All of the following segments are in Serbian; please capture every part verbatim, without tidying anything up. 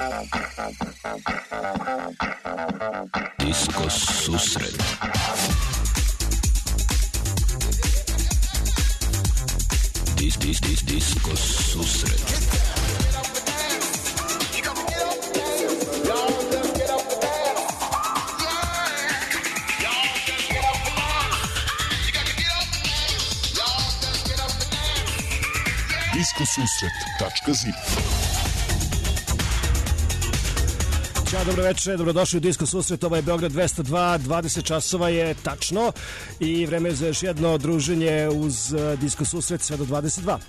Disko susret. Dis, dis, dis, disko susret. disko susret tačka zip. Ćao, dobro večer, dobrodošli u Disko susret, ovo je Beograd dvesta dva, dvadeset časova je tačno i vreme je za još jedno druženje uz Disko susret sve do dvadeset dva.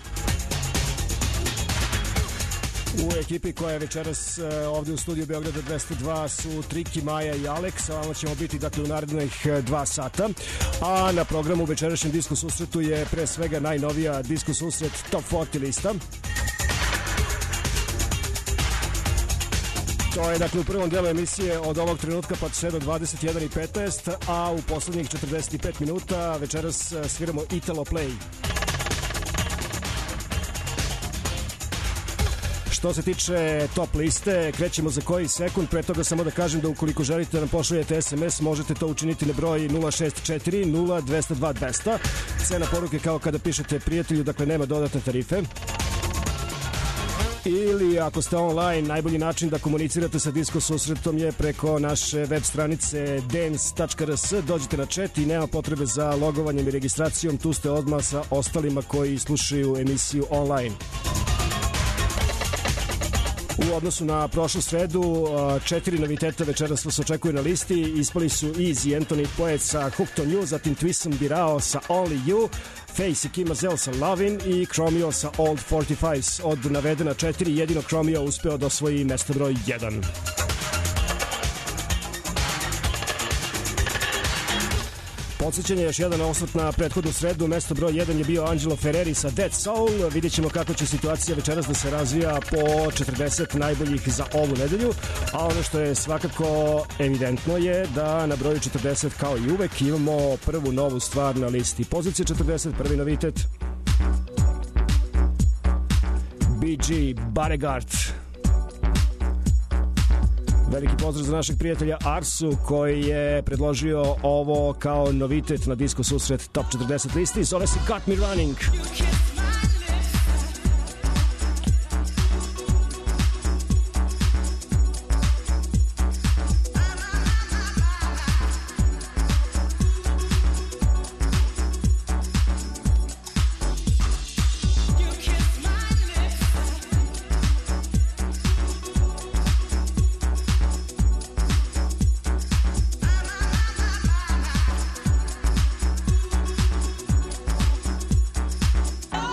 U ekipi koja je večeras ovdje u studiju Beograda dvesta dva su Triki, Maja i Aleks, a vama ćemo biti dakle u narednih dva sata, a na programu večerašnjem Disko susretu je pre svega najnovija Disko susret Top četrdeset lista. To je dakle u prvom delu emisije od ovog trenutka pa sve do dvadeset jedan i petnaest, a u poslednjih četrdeset pet minuta večeras sviramo Italo Play. Što se tiče top liste, krećemo za koji sekund. Pre toga samo da kažem da ukoliko želite da nam pošaljete es em es, možete to učiniti na broj nula šest četiri nula dva nula dva dvesta. Cena poruke kao kada pišete prijatelju, dakle nema dodatne tarife. Ili ako ste online, najbolji način da komunicirate sa Disko susretom je preko naše web stranice dance tačka r s. Dođite na chat i nema potrebe za logovanjem i registracijom, tu ste odmah sa ostalima koji slušaju emisiju online. U odnosu na prošlu sredu, četiri noviteta večeras vas očekuje na listi. Ispali su Easy Anthony Poet sa Hooked on You, zatim Twism Birao sa Only You, Face i Kim Mazel sa Lovin i Chromio sa Old forty-fives. Od navedena četiri, jedino Chromio uspeo da osvoji mesto broj jedan. Podsjećanje, još jedan osvrt na prethodnu sredu. Mesto broj jedan je bio Angelo Ferreri sa Dead Soul. Vidjet ćemo kako će situacija večeras da se razvija po četrdeset najboljih za ovu nedelju. A ono što je svakako evidentno je da na broju četrdeset kao i uvek imamo prvu novu stvar na listi. Pozicija četrdeset, prvi novitet. Bee Gee, Bodyguard. Veliki pozdrav za našeg prijatelja Arsu koji je predložio ovo kao novitet na Disko susret Top četrdeset listi. Zove se Got Me Running. Oh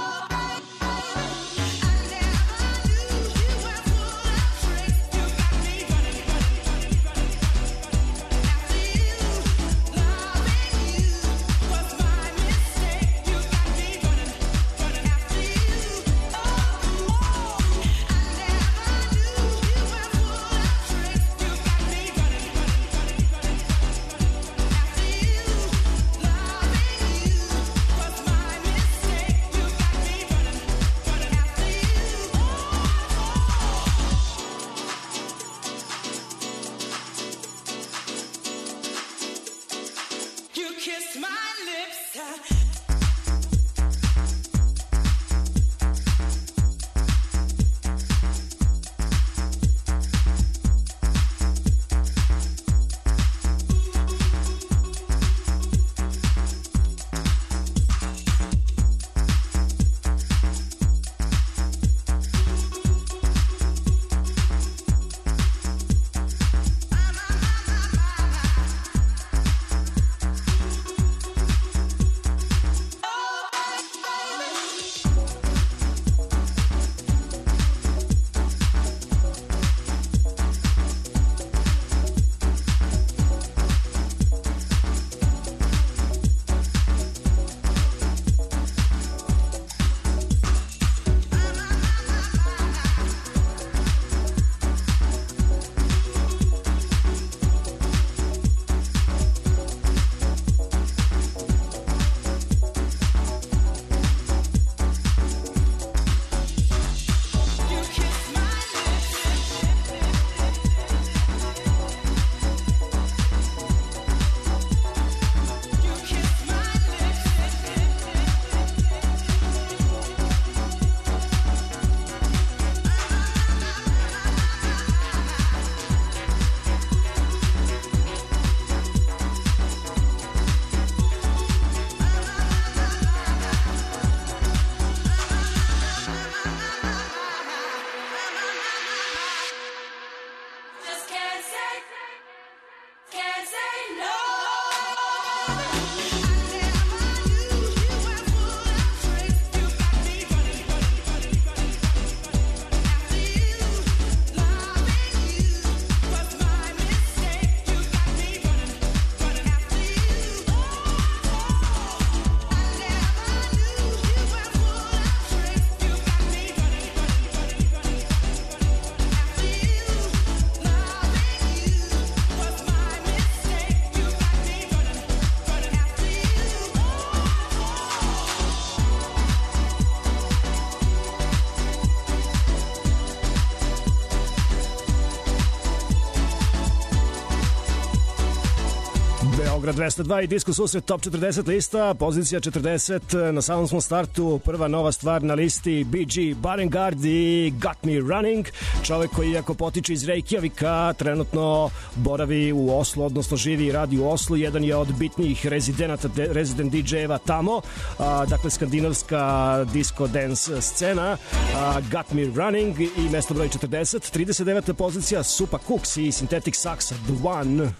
Beograd dvesta dva i Disko susret Top četrdeset lista, pozicija četrdeset, na samom smo startu, prva nova stvar na listi B G Barengard i Got Me Running, čovek koji iako potiče iz Reykjavika, trenutno boravi u Oslu, odnosno živi i radi u Oslu, jedan je od bitnijih rezidenata, rezident D J-eva tamo, a, dakle skandinavska disco dance scena, a, Got Me Running i mesto broj četrdeset, trideset deveta pozicija Supa Cooks i Synthetic Sax The One.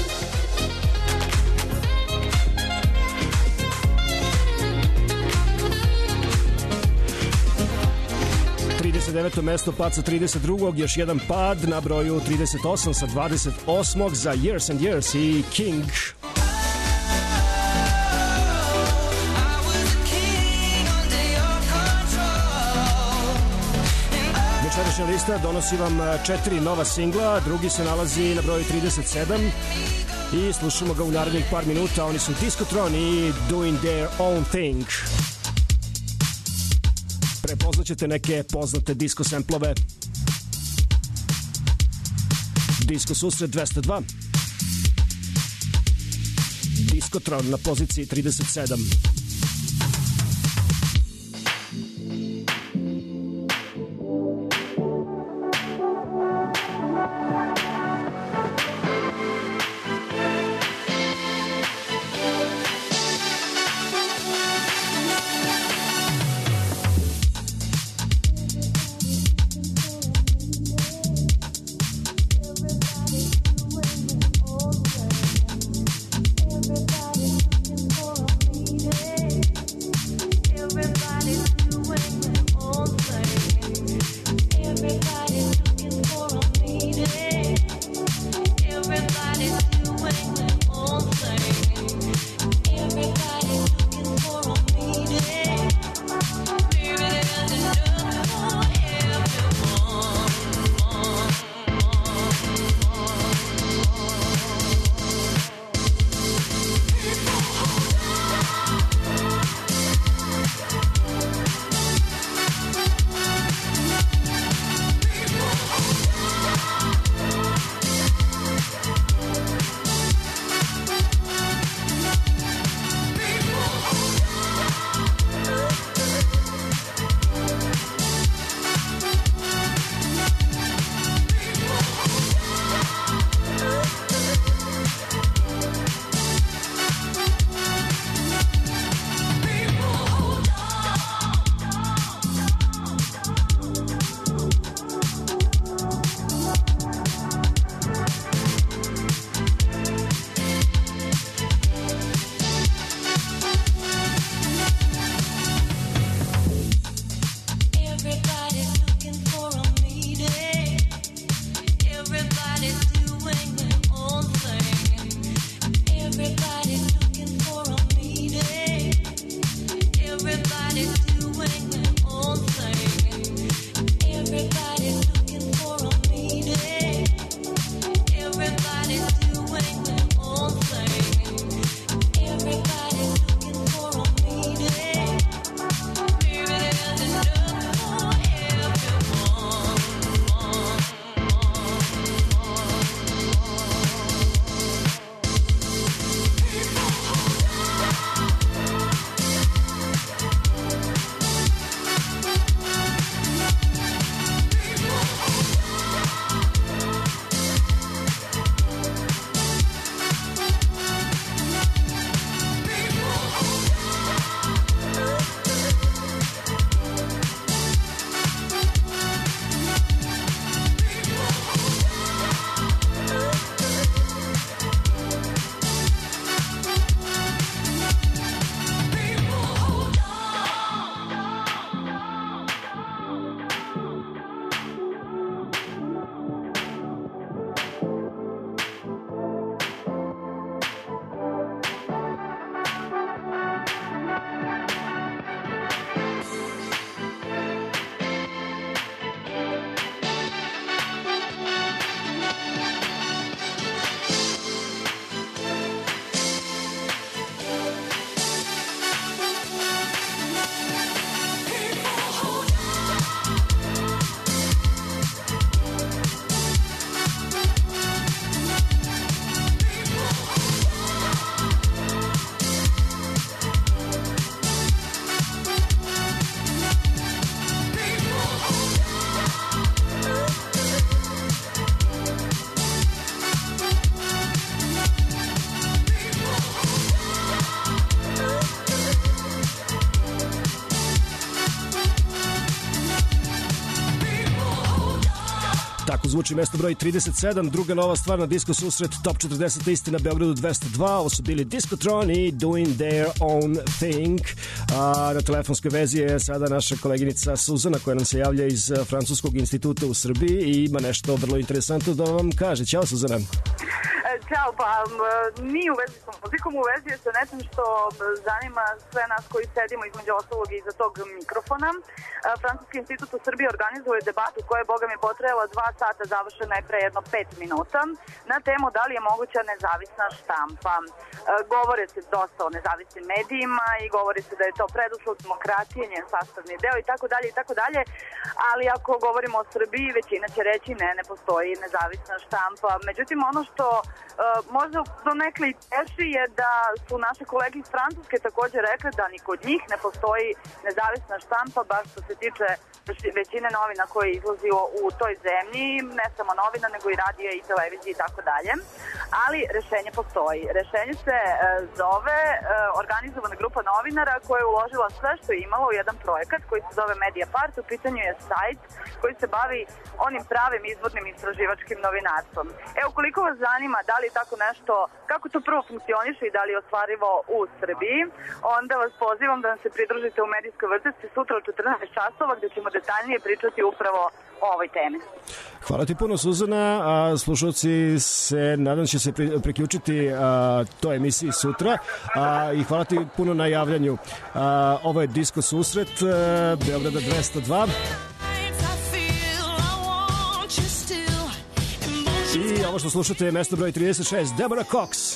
trideset deveto mesto, pad sa trideset drugog, još jedan pad na broju trideset osam sa dvadeset osmog za Years and Years i King. Večerašnja lista donosi vam četiri nova singla, drugi se nalazi na broju trideset sedam i slušamo ga u narednih par minuta. Oni su Discotron i Doing Their Own Thing. Prepoznaćete neke poznate disco samplove. Disko susret dvesta dva. Discotron na poziciji trideset sedam. Everybody looking for a meeting. zvuči mesto broj trideset sedam, druga nova stvar na Disco Susret Top četrdeset listi na Beogradu dvesta dva. Ovo su bili Discotron i Doing Their Own Thing. A na telefonskoj vezi je sada naša koleginica Suzana koja nam se javlja iz Francuskog instituta u Srbiji i ima nešto vrlo interesantno da vam kaže. Ćao Suzana. Ćao, pa nije u vezi s muzikom, u vezi je sa nečim što zanima sve nas koji sedimo između ostalog iza tog mikrofona. Francuski institut u Srbiji organizuje debatu koja je, boga mi, potrajala dva sata, završena je pre jedno pet minuta, na temu da li je moguća nezavisna štampa. Govore se dosta o nezavisnim medijima i govori se da je to preduslov demokratije, njen sastavni deo i tako dalje i tako dalje, ali ako govorimo o Srbiji, većina će reći ne, ne postoji nezavisna štampa. Međutim, ono što Uh, možda do nekli teši je da su naše kolege iz Francuske također rekli da ni kod njih ne postoji nezavisna štampa, baš što se tiče većine novina koje je izlazio u toj zemlji, ne samo novina, nego i radija i televizije i tako dalje. Ali rešenje postoji. Rešenje se uh, zove uh, organizovana grupa novinara koja je uložila sve što je imalo u jedan projekat koji se zove Mediapart. U pitanju je sajt koji se bavi onim pravim izvornim istraživačkim novinarstvom. E, ukoliko vas zanima da li tako nešto, kako to prvo funkcioniše i da li je ostvarivo u Srbiji, onda vas pozivam da nam se pridružite u medijskoj vrtici sutra u četrnaest časova gde ćemo detaljnije pričati upravo o ovoj temi. Hvala ti puno Suzana, a slušalci se nadam će se priključiti a, toj emisiji sutra a, i hvala ti puno na javljanju. A, ovo je Disco Susret a, Beograda dvesta dva. I ovo što slušate je mesto broj trideset šest, Deborah Cox.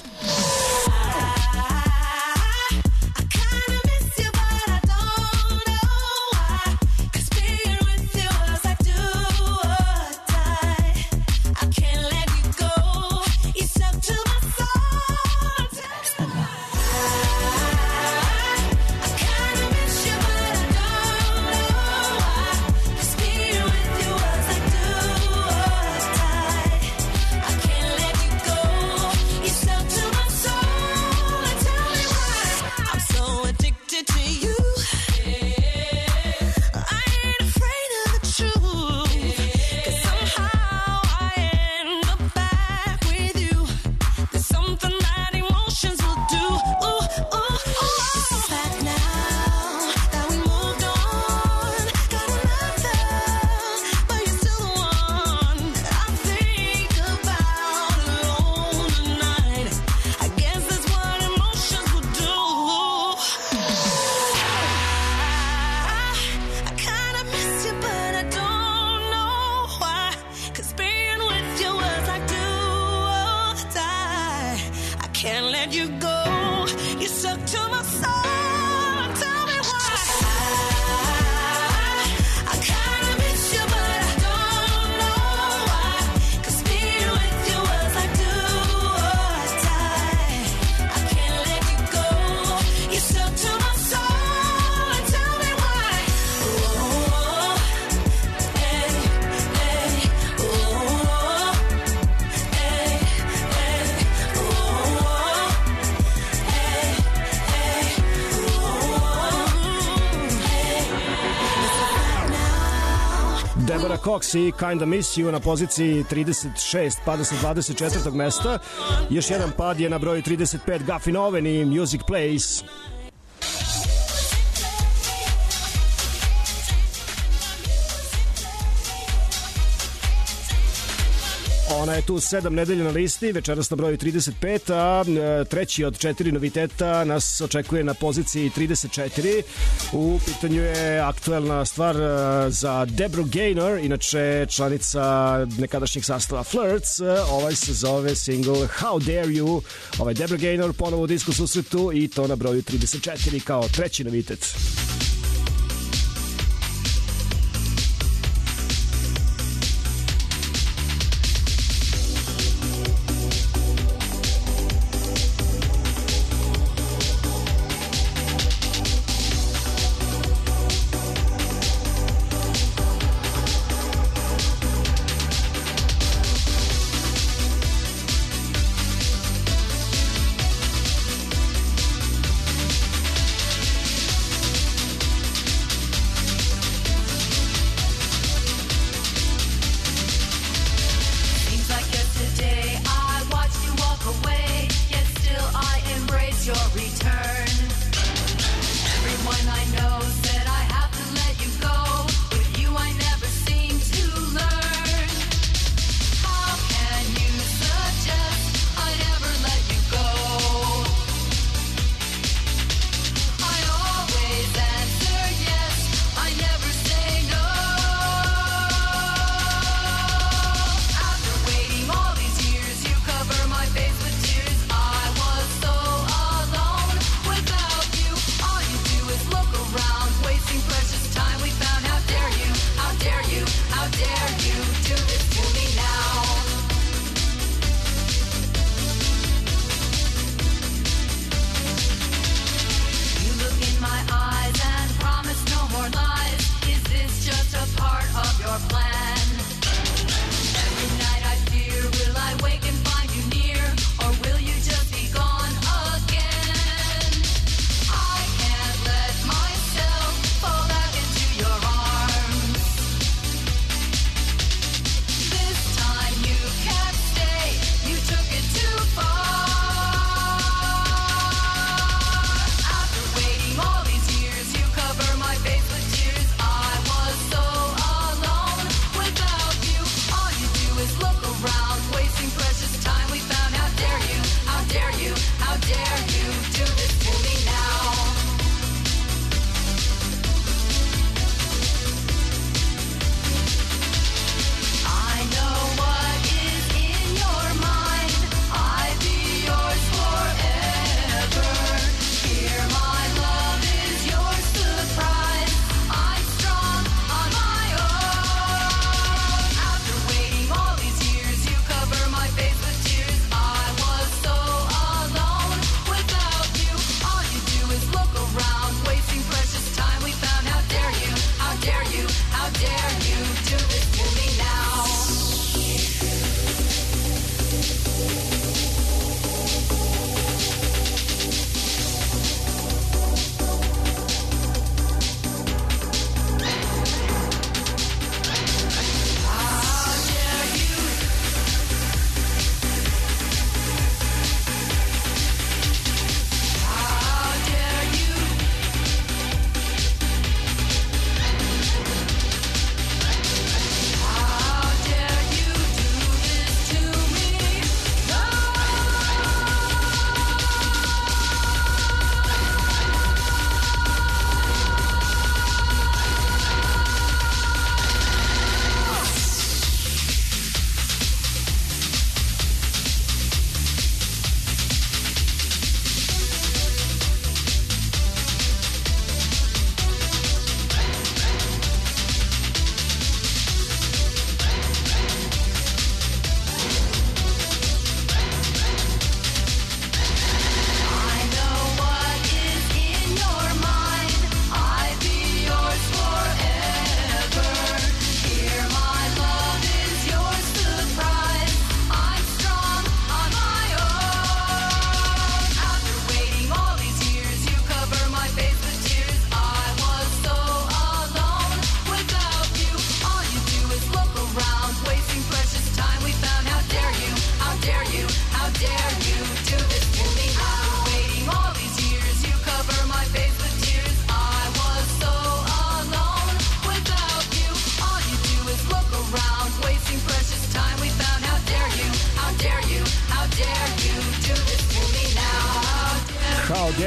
Deborah Cox i Kinda Miss You na poziciji trideset šest, pada sa dvadeset četvrtog mesta. Još jedan pad je na broju trideset pet, Guffin Oven i Music Plays. Ona je tu sedam nedelja na listi, večeras na broju trideset pet, a treći od četiri noviteta nas očekuje na poziciji trideset četiri. U pitanju je aktuelna stvar za Deborah Gaynor, inače članica nekadašnjeg sastava Flirts. Ovaj se zove single How Dare You. Ovaj Deborah Gaynor ponovo u Disco Susretu i to na broju trideset četiri kao treći novitet.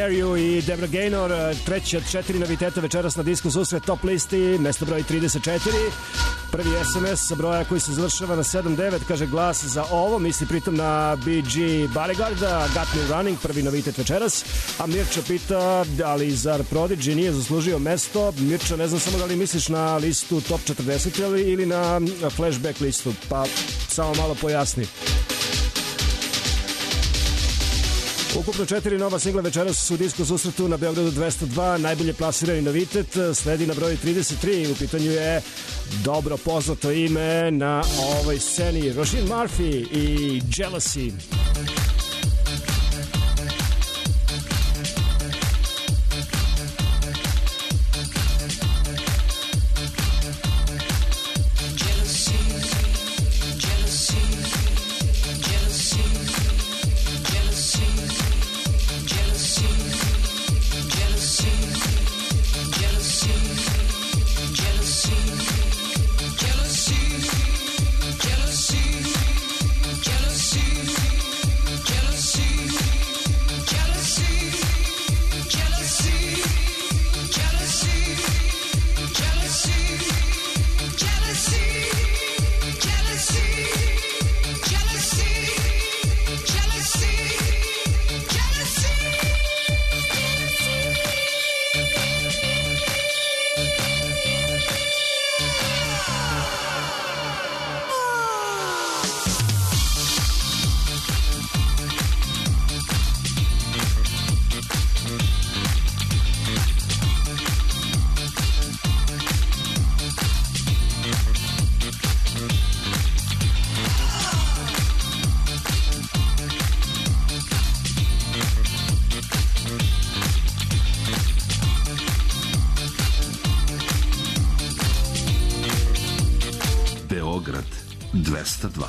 Dare You i Debra Gaynor, treći od četiri noviteta večeras na Disco Susret Top listi, mesto broj trideset četiri. Prvi es em es sa broja koji se završava na sedam devet, kaže glas za ovo, misli pritom na Bee Gee Bodyguarda, Got Me Running, prvi novitet večeras. A Mirča pita, ali zar Prodigy nije zaslužio mesto? Mirča, ne znam samo da li misliš na listu Top četrdeset ili, ili na Flashback listu, pa samo malo pojasni. Ukupno četiri nova singla večeras u Disco Susretu na Beogradu dvesta dva, najbolje plasirani novitet, sledi na broju trideset tri, u pitanju je dobro poznato ime na ovoj sceni, Roisin Murphy i Jealousy. dvesta dva.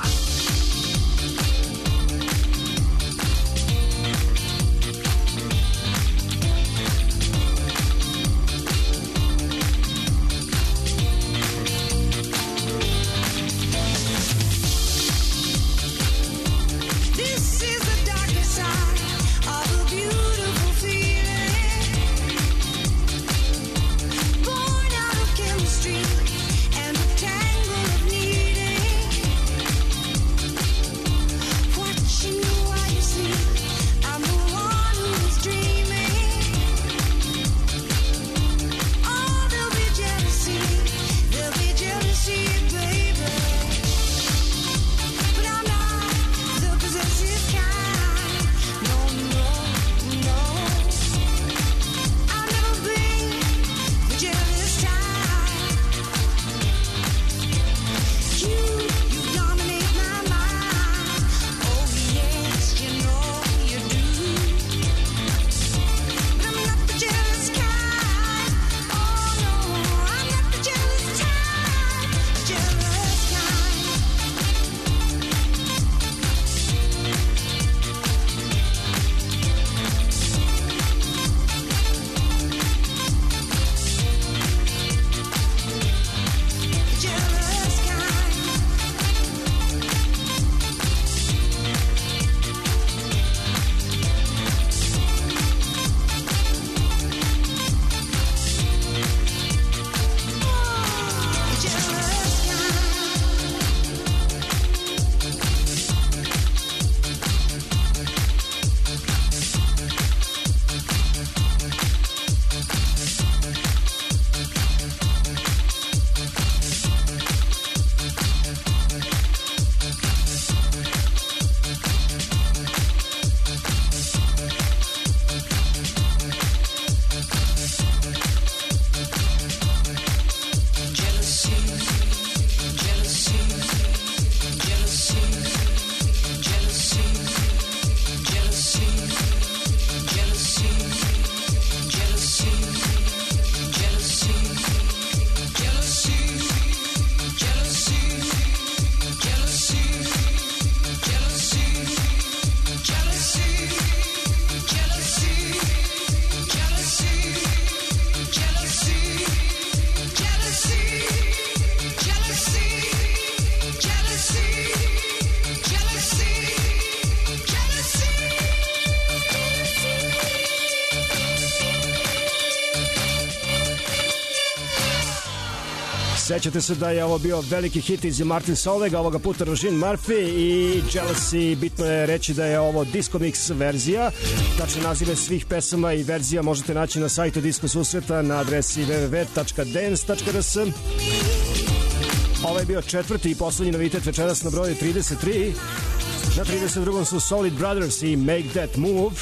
Sećate se da je ovo bio veliki hit iz Martin Solveig, ovoga puta Roisin Murphy i Jealousy. Bitno je reći da je ovo Disco Mix verzija. Tačne nazive svih pesama i verzija možete naći na sajtu Disco Susreta na adresi w w w tačka dance tačka r s. Ovo je bio četvrti i poslednji novitet večeras na broju trideset tri. Na trideset drugom su Solid Brothers i Make That Move.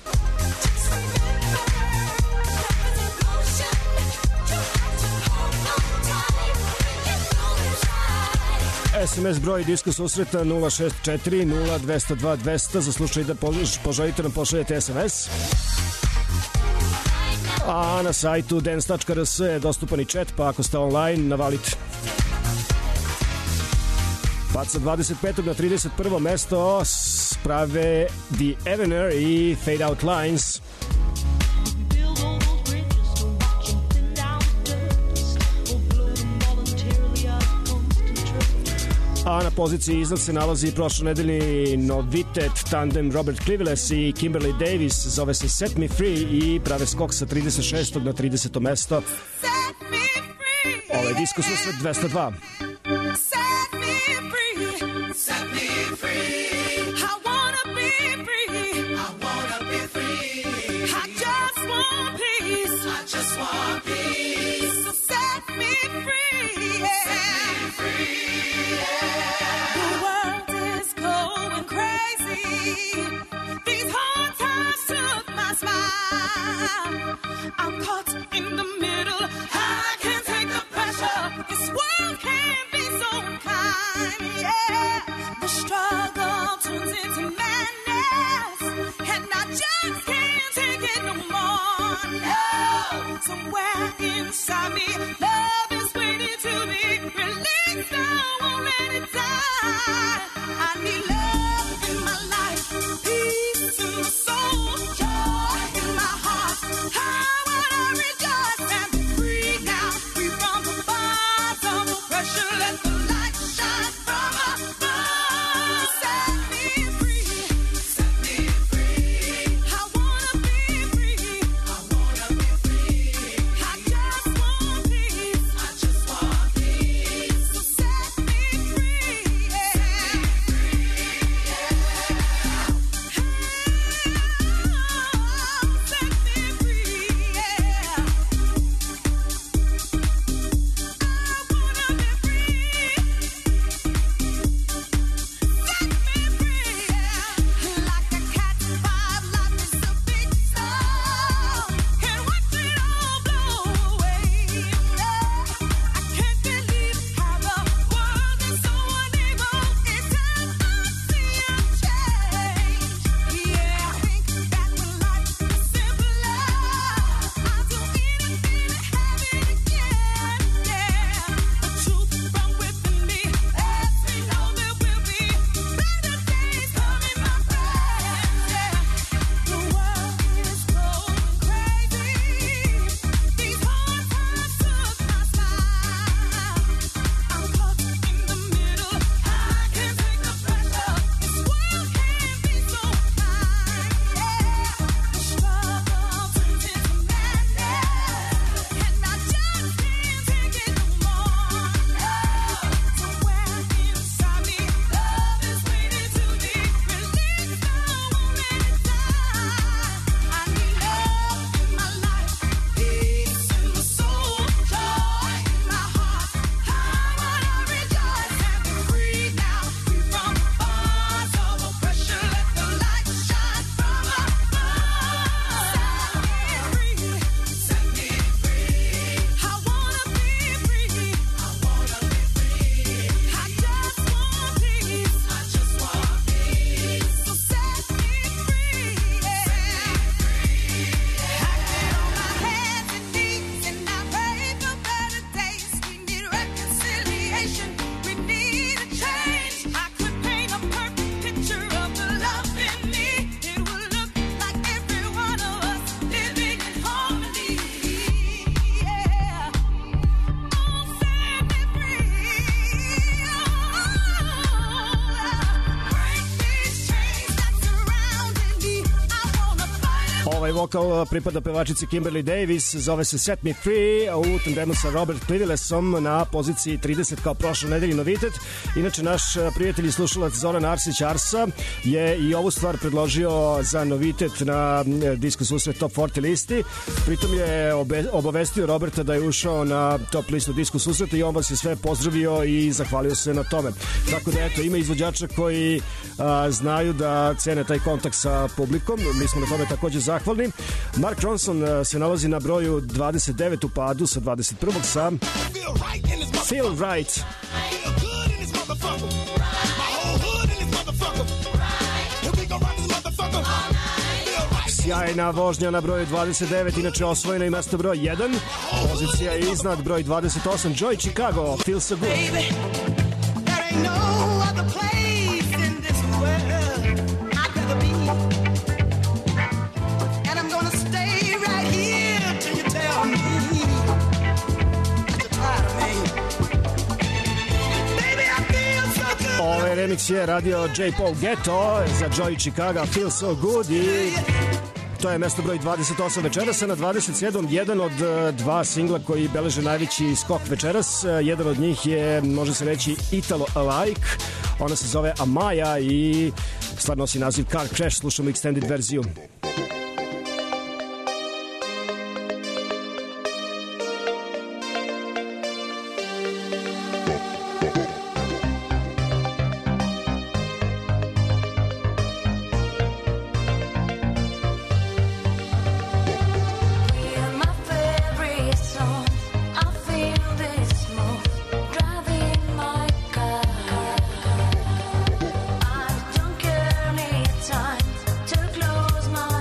S M S broj Disko Susreta nula šest četiri nula dva nula dva dva nula nula za slučaj da poželite nam pošaljete S M S. A na sajtu dance tačka r s je dostupan i chat, pa ako ste online navalite. Pa sa dvadeset petog na trideset prvo mesto sprave The Evener i Fade Out Lines. A na poziciji iznad se nalazi prošlonedeljni novitet tandem Robert Clivillés i Kimberly Davis, zove se Set Me Free i prave skok sa trideset šestog na trideseto mesto. Ovo je Disko Susret dvesta dva. I'm caught in the middle. I can't take the pressure. This world can be so kind. Yeah, the struggle turns into madness, and I just can't take it no more. No, somewhere inside me, love is waiting to be released. I won't let it die. I need love in my life, peace in my soul, joy in my heart. I Peace. vokal pripada pevačici Kimberly Davis, zove se Set Me Free, u tandemu sa Robert Plivilesom na poziciji trideset kao prošle nedelji novitet. Inače, naš prijatelj i slušalac Zoran Arsić Arsa je i ovu stvar predložio za novitet na Disco Susret Top četrdeset listi. Pritom je obe, obavestio Roberta da je ušao na top listu Disco Susreta i on vas je sve pozdravio i zahvalio se na tome. Tako da eto, ima izvođača koji a, znaju da cene taj kontakt sa publikom. Mi smo na tome takođe zahvalni. Mark Ronson a, se nalazi na broju dvadeset devet u padu sa dvadeset prvog sa Feel Right. Sjajna vožnja na broju dvadeset devet, inače osvojeno i mesto broj jedan. Pozicija je iznad broj dvadeset osam. Joy Chicago, Feel So Good. Baby, there ain't no other place in this world I'd rather be. And I'm gonna stay right here till you tell me that you're tired of me. Baby, I feel so good. Ovaj remix je radio J. Paul Getto za Joy Chicago, Feel So Good i to je mesto broj dvadeset osam večeras, a na dvadeset sedam jedan od dva singla koji beleže najveći skok večeras. Jedan od njih je, može se reći, Italo Alike. Ona se zove Amaya i stvar nosi naziv Car Crash. Slušamo extended verziju. Time to close my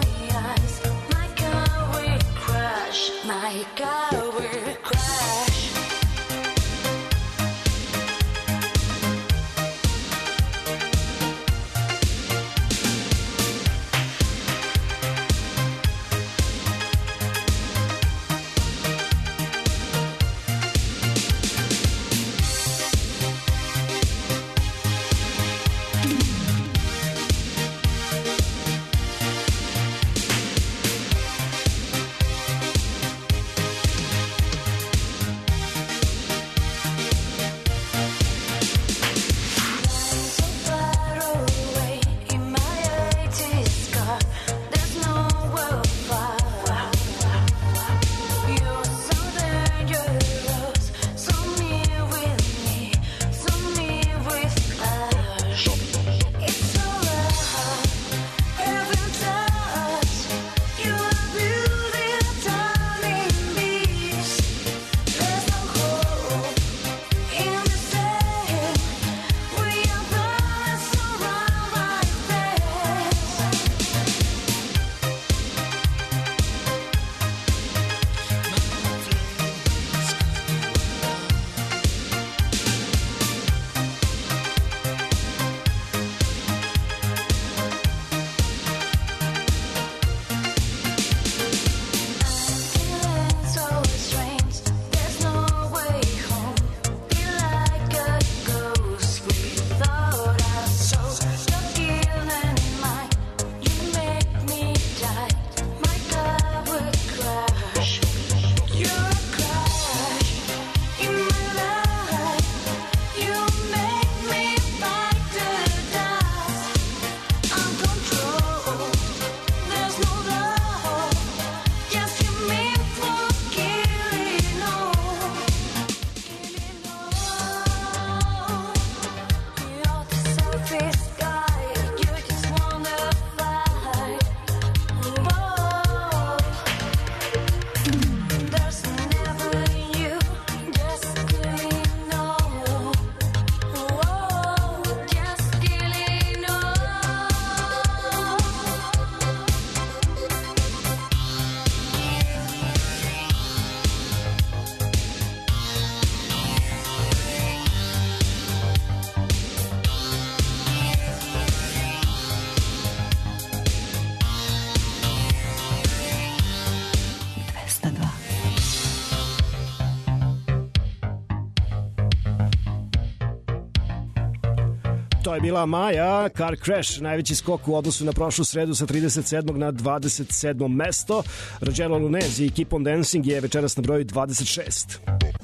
To je bila Maja, Car Crash, najveći skok u odnosu na prošlu sredu sa trideset sedmog na dvadeset sedmo mesto. Rogero Lunez i Keep on Dancing je večeras na broju dvadeset šest.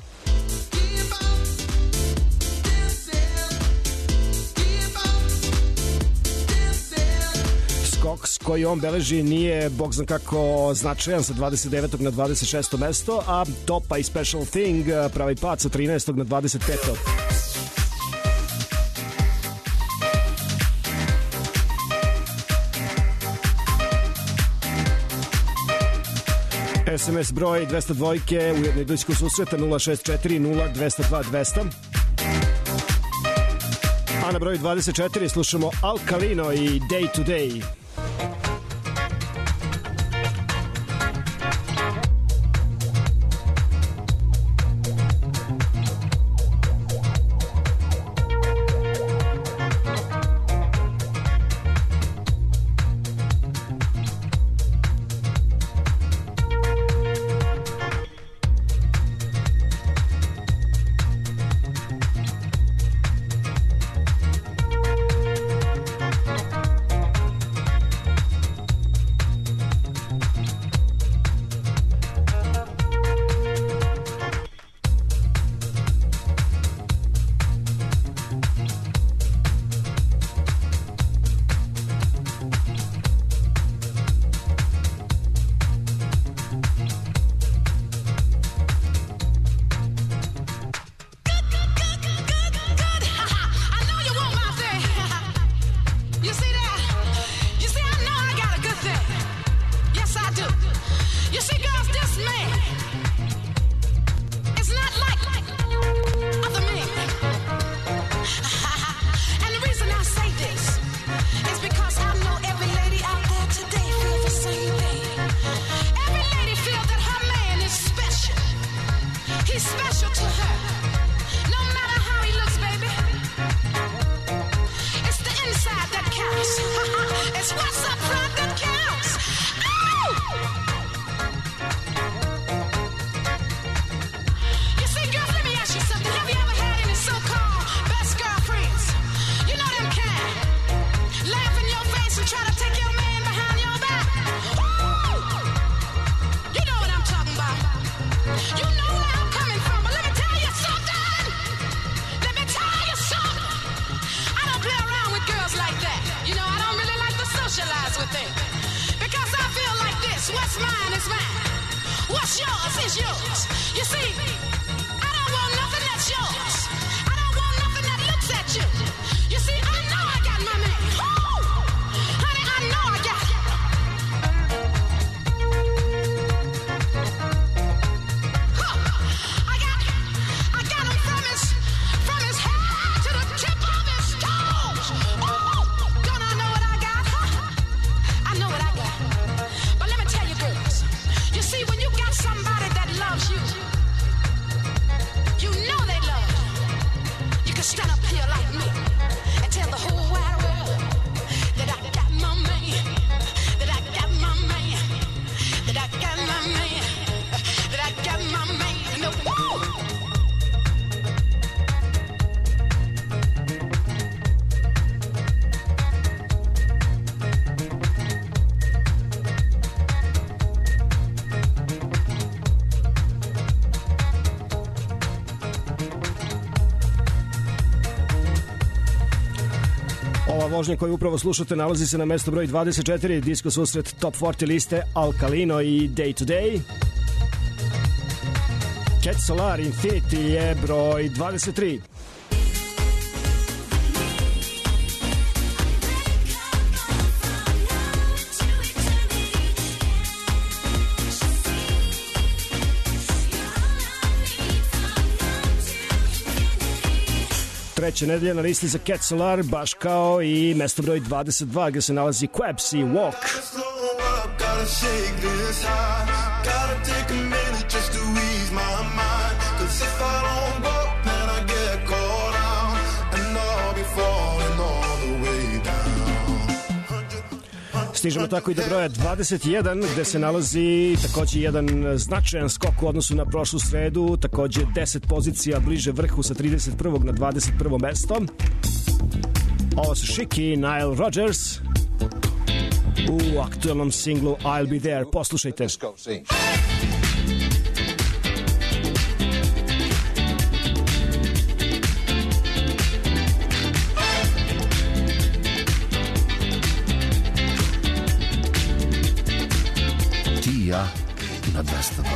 Skok koji on beleži nije bog znam kako značajan, sa dvadeset devetog na dvadeset šesto mesto, a Topa i Special Thing pravi pad sa trinaestog na dvadeset peto. S M S broj dvesta dva, ujedno i disku susreta nula šest četiri nula dvesta dva dvesta. A na broju dvadeset četiri slušamo Alkalino i Day to Day. Vožnje koju upravo slušate nalazi se na mesto broj dvadeset četiri, disko susret Top četrdeset liste Alkalino i Day to Day. Cat Solar Infinity je broj dvadeset tri. Treća nedelja na listi za Cat Solar, baš kao i mesto broj dvadeset dva gde se nalazi Quebs i Walk. Stižemo tako i do broja dvadeset jedan gde se nalazi takođe jedan značajan skok u odnosu na prošlu sredu, takođe deset pozicija bliže vrhu sa trideset prvog na dvadeset prvo mesto. Ovo su Chic i Nile Rodgers u aktualnom singlu I'll Be There. Poslušajte. Ti i ja na dvesta dva.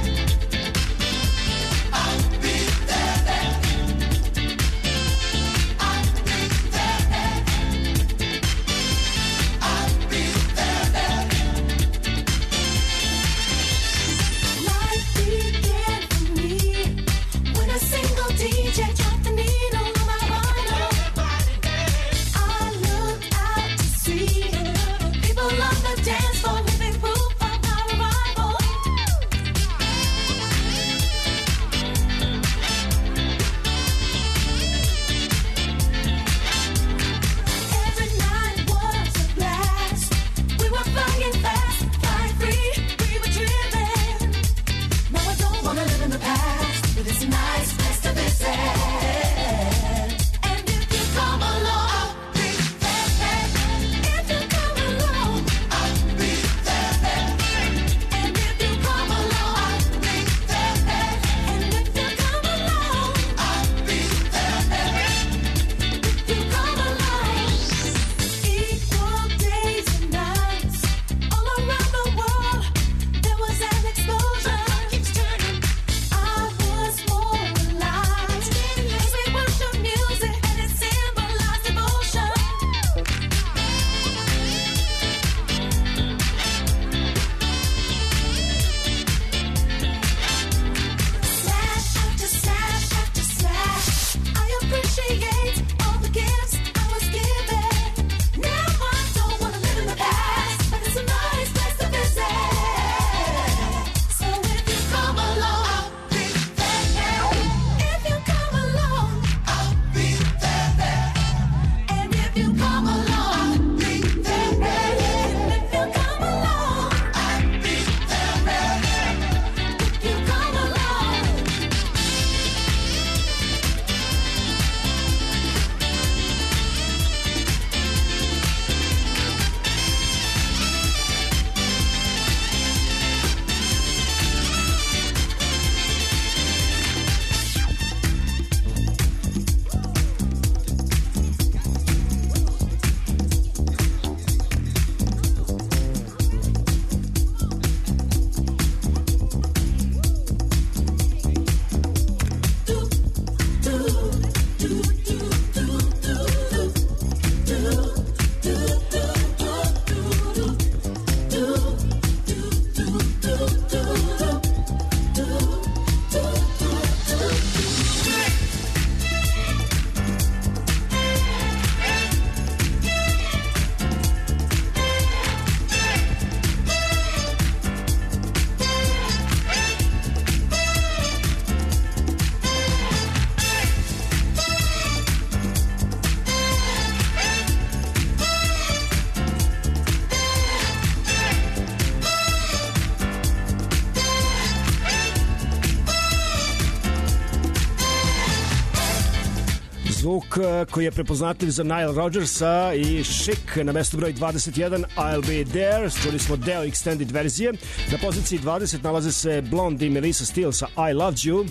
Zvuk koji je prepoznatljiv za Nile Rodgersa i Chic na mestu broj dvadeset jedan I'll Be There. Čuli smo deo extended verzije. Na poziciji dvadeset nalaze se Blonde i Melissa Steele sa I Loved You.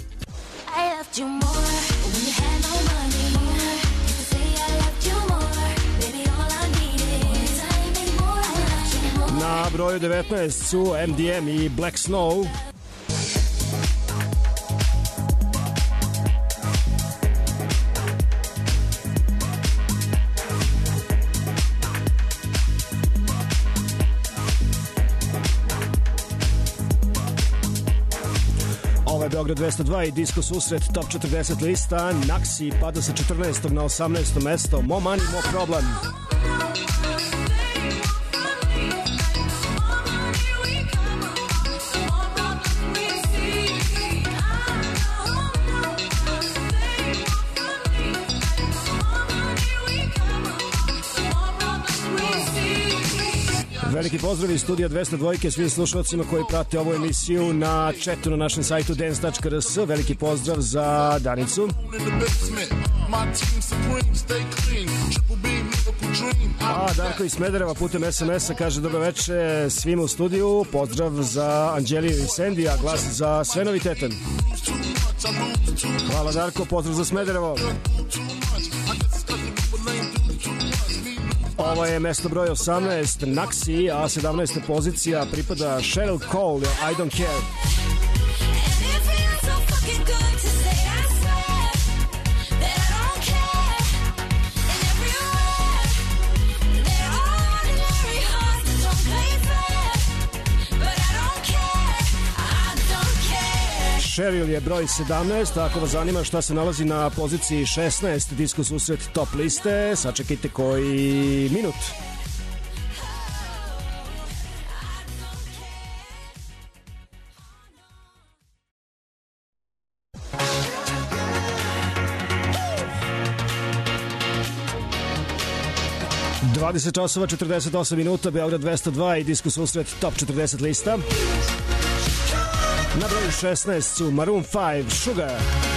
I loved you more when you had no money. Used to say I loved you more. Baby, all I needed is time and more. I loved you more. Na broju devetnaest su M D M i Black Snow. Beograd dvesta dva i Disco Susret Top četrdeset lista. Naksi pada sa četrnaestog na osamnaesto mesto. More Money, More Problem. veliki pozdrav iz studija dvesta dva svim slušalcima koji prate ovu emisiju na chatu na našem sajtu dance tačka r s. Veliki pozdrav za Danicu. A Darko iz Smedereva putem es em es-a kaže dobro veče svima u studiju. Pozdrav za Anđeliju i Sendija, glas za sve novitete. Hvala Darko, pozdrav za Smederevo. Ovo je mesto broj osamnaest, Naxi, a sedamnaesta pozicija pripada Cheryl Cole, I Don't Care. Cheryl je broj sedamnaest, ako vas zanima šta se nalazi na poziciji šesnaest Disko susret top liste, sačekajte koji minut. dvadeset časova četrdeset osam minuta, Beograd dvesta dva i Disko susret top četrdeset lista. Na broju šesnaest su Maroon five, Sugar.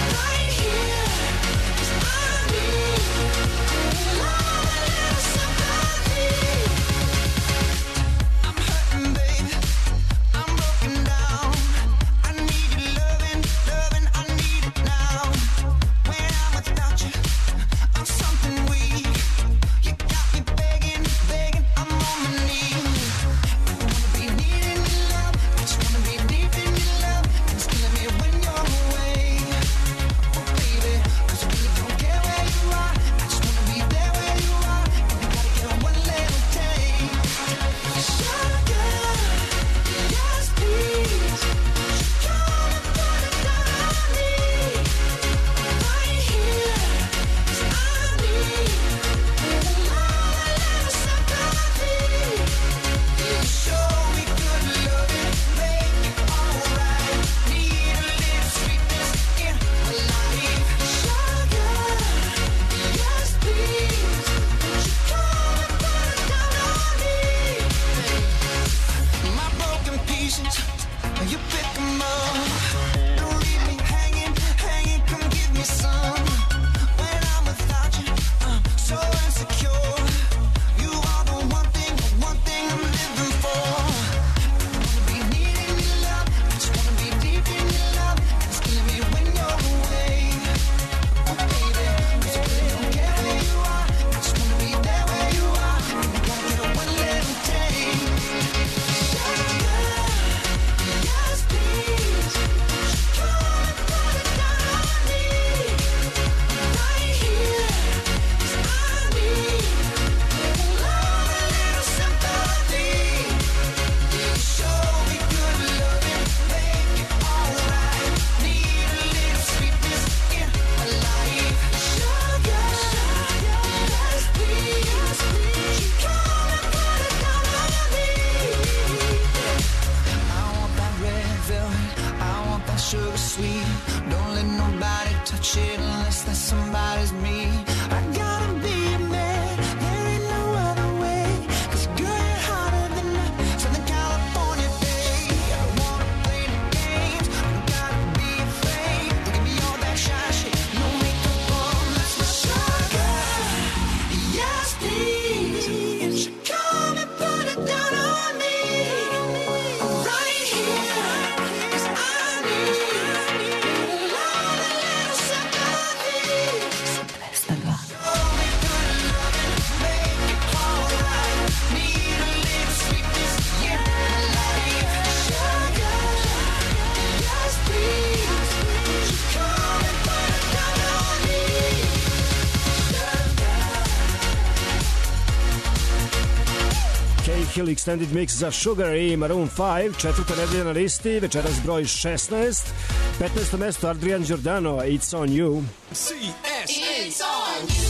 Hill Extended Mix za Sugar i Maroon five, četvrta nedelja na listi, večeras broj šesnaest, petnaesto mesto Adrian Giordano, It's on You. C S It's on you.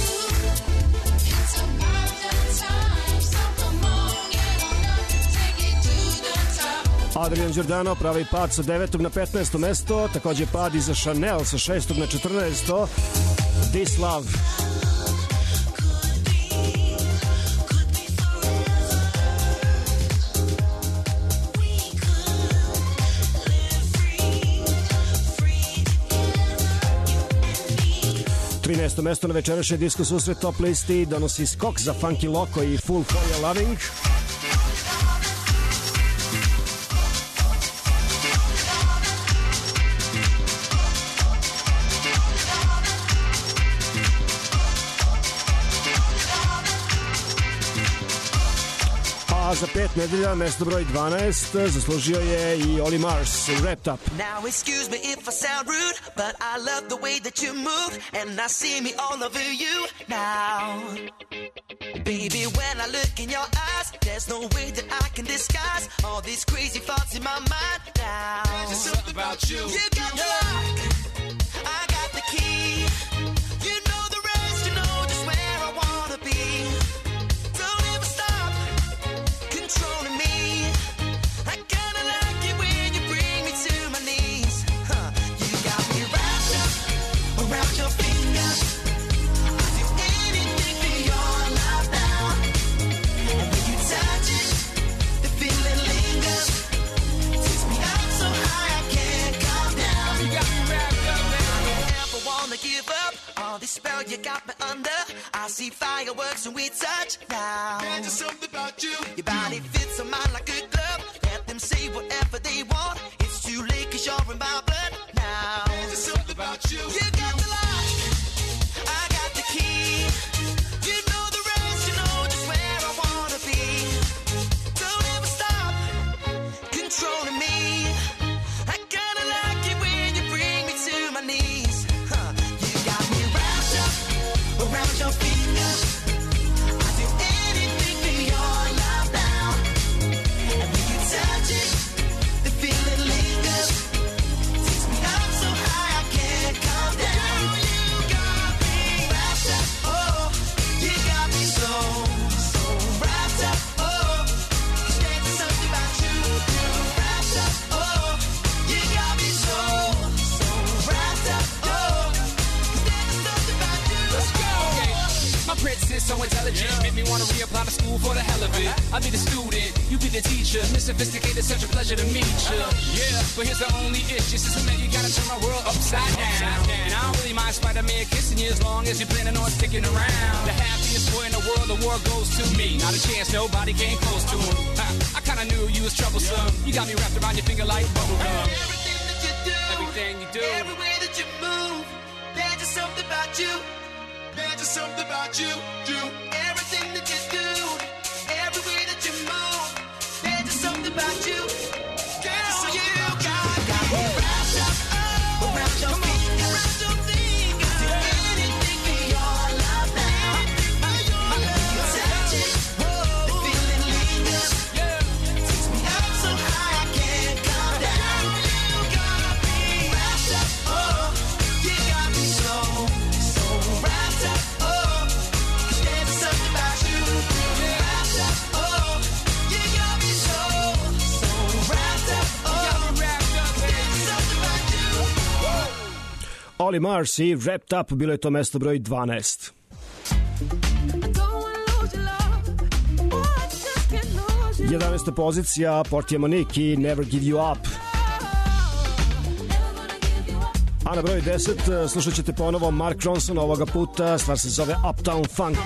Adrian Giordano pravi pad sa devetog na petnaesto mesto, takođe pad i za Chanel sa šestog na četrnaesto. This Love. trinaesto mesto na večerašnje Disco susret top listi donosi skok za Funky Loco i Full For Your Loving. A za pet nedelja mesto broj dvanaest zaslužio je i Oli Mars, Wrapped Up. Now excuse me if I sound rude, but I love the way that you move, and I see me all over you now. Baby, when I look in your eyes, there's no way that I can disguise all these crazy thoughts in my mind now. There's something about you. You got the lock, I got the key. You know the rest, you know just where I wanna be. Don't ever stop controlling me. I kinda like it when you bring me to my knees. Huh. You got me wrapped up around your finger. I do anything for your love now. And when you touch it, the feeling lingers. Takes me up so high I can't come down. You got me wrapped up, man. I don't ever wanna give up. All this spell you got me under. I see fireworks when we touch now. There's just something about you. Your body fits on mine like a glove. Let them say whatever they want. It's too late cause you're in my blood now. There's just something about you. You got the lock, I got the key. You know the rest, you know just where I wanna be. Don't ever stop controlling me. I kinda like it when you bring me to my knees. Huh. You got me wrapped up around your finger. I do anything for your love now. And when you touch it, the feeling lingers. Takes me up so high I can't come down. You got me wrapped up, oh. You got me so, so wrapped up, oh. 'Cause there's something about you, you wrapped up, oh. You got me so, so wrapped up, oh. 'Cause there's something about you. Let's go. My princess so intelligent, make me want to reapply to school for the hell of it. I'll be the student, you be the teacher. Miss Sophisticated, such a pleasure to meet you. Yeah, but here's the only issue, since I met you, gotta turn my world upside down. And I don't really mind Spider-Man kissing you as long as you're planning on sticking around. The happiest boy in the world, the world goes to me. Not a chance, nobody came close to him. Huh, I kinda knew you was troublesome. You got me wrapped around your finger like bubblegum. Everything that you do, Everything you do. every way that you move, there's just something about you. There's just something about you, you. Everything that you do, every way that you move, there's just something about you. Girl, so you got, got me wrapped up around your finger. Around your finger. I do anything for your love now. And when you touch it, the feeling lingers. Takes me up so high I can't come down. You got me wrapped up, oh. You got me so, so wrapped up, oh. 'Cause there's something about you, wrapped up, oh. You got me so, so wrapped up, oh. There's something about you. Oli Mars i Wrapped Up, bilo je to mesto broj dvanaest. jedanaesta pozicija, Portia Monique i Never Give You Up. A na broju deset slušat ćete ponovo Mark Ronson, ovoga puta stvar se zove Uptown Funk.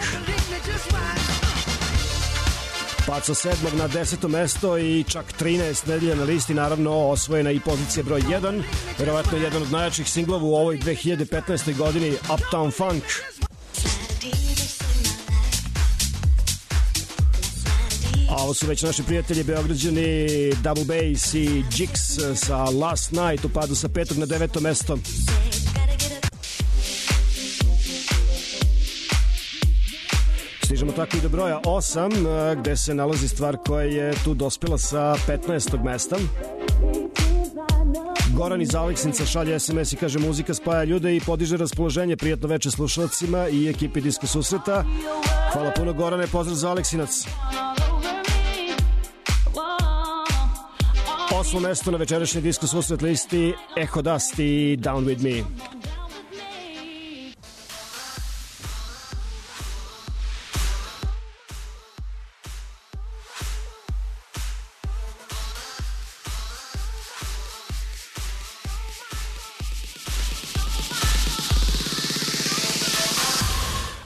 Pad sa sedmog na deseto mesto i čak trinaest nedelja na listi, naravno osvojena i pozicija broj jedan, verovatno jedan od najjačih singlova u ovoj dve hiljade petnaestoj godini, Uptown Funk. A ovo su već naši prijatelji Beograđani, Double Bass i Jigs sa Last Night u padu sa petog na deveto mesto. Stižemo tako i do broja osam, gde se nalazi stvar koja je tu dospela sa petnaestog mesta. Goran iz Aleksinca šalje es em es i kaže: muzika spaja ljude i podiže raspoloženje. Prijatno veče slušalcima i ekipi Disko susreta. Hvala puno Gorane, pozdrav za Aleksinac. Osmo mesto na večerašnjoj Disko susret listi, Echo Dust i Down With Me.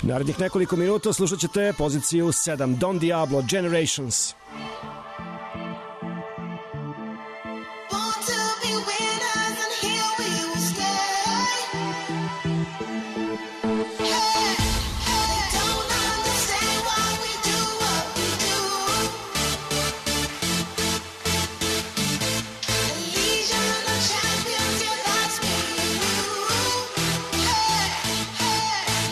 Narednih nekoliko minuta slušat ćete poziciju sedam, Don Diablo, Generations.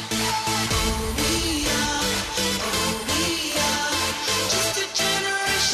Just a generation.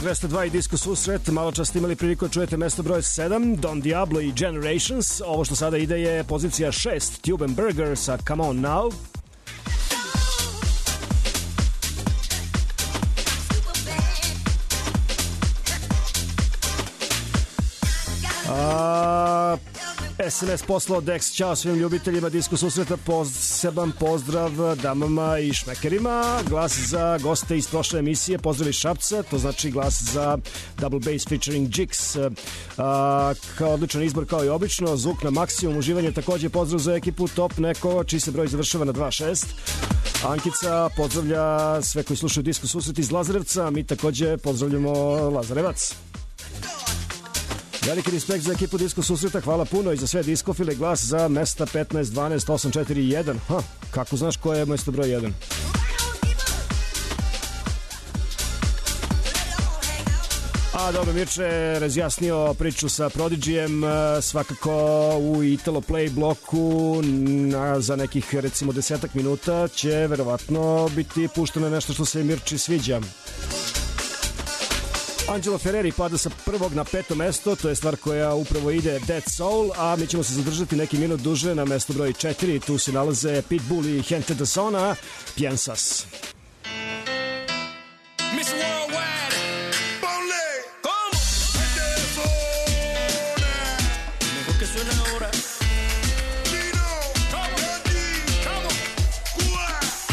dvesta dva i Disco Susret. Malo čas ste imali priliku da čujete mesto broj sedam, Don Diablo i Generations. Ovo što sada ide je pozicija šest, Tube and Burger sa Come On Now. A, S M S poslao Dex, ćao svim ljubiteljima Disco Susreta, poseban pozdrav damama i šmekerima, glas za goste iz prošle emisije, pozdrav iz Šapca, to znači glas za Double Bass featuring Jix, a, kao odličan izbor kao i obično, zvuk na maksimum, uživanje, takođe pozdrav za ekipu Top Neko, čiji se broj završava na dva šest. Ankica pozdravlja sve koji slušaju Disco Susret iz Lazarevca, mi takođe pozdravljamo Lazarevac. Veliki respekt za ekipu Disco Susreta, hvala puno i za sve diskofile, glas za mesta petnaest, dvanaest, osam, četiri, jedan. Ha, kako znaš koje je mesto broj jedan? A dobro, Mirče je razjasnio priču sa Prodigyjem, svakako u Italo Play bloku na, za nekih recimo desetak minuta će verovatno biti pušteno nešto što se Mirči sviđa. Angelo Ferreri pada sa prvog na peto mesto, to je stvar koja upravo ide, Dead Soul, a mi ćemo se zadržati neki minut duže na mesto broj četiri, tu se nalaze Pitbull i Gente da Zona, Piensas. Miss Worldwide. Ponle. ¿Cómo? Mejor que suena ahora. Chino. ¿Cómo? ¿Cómo? Cuba.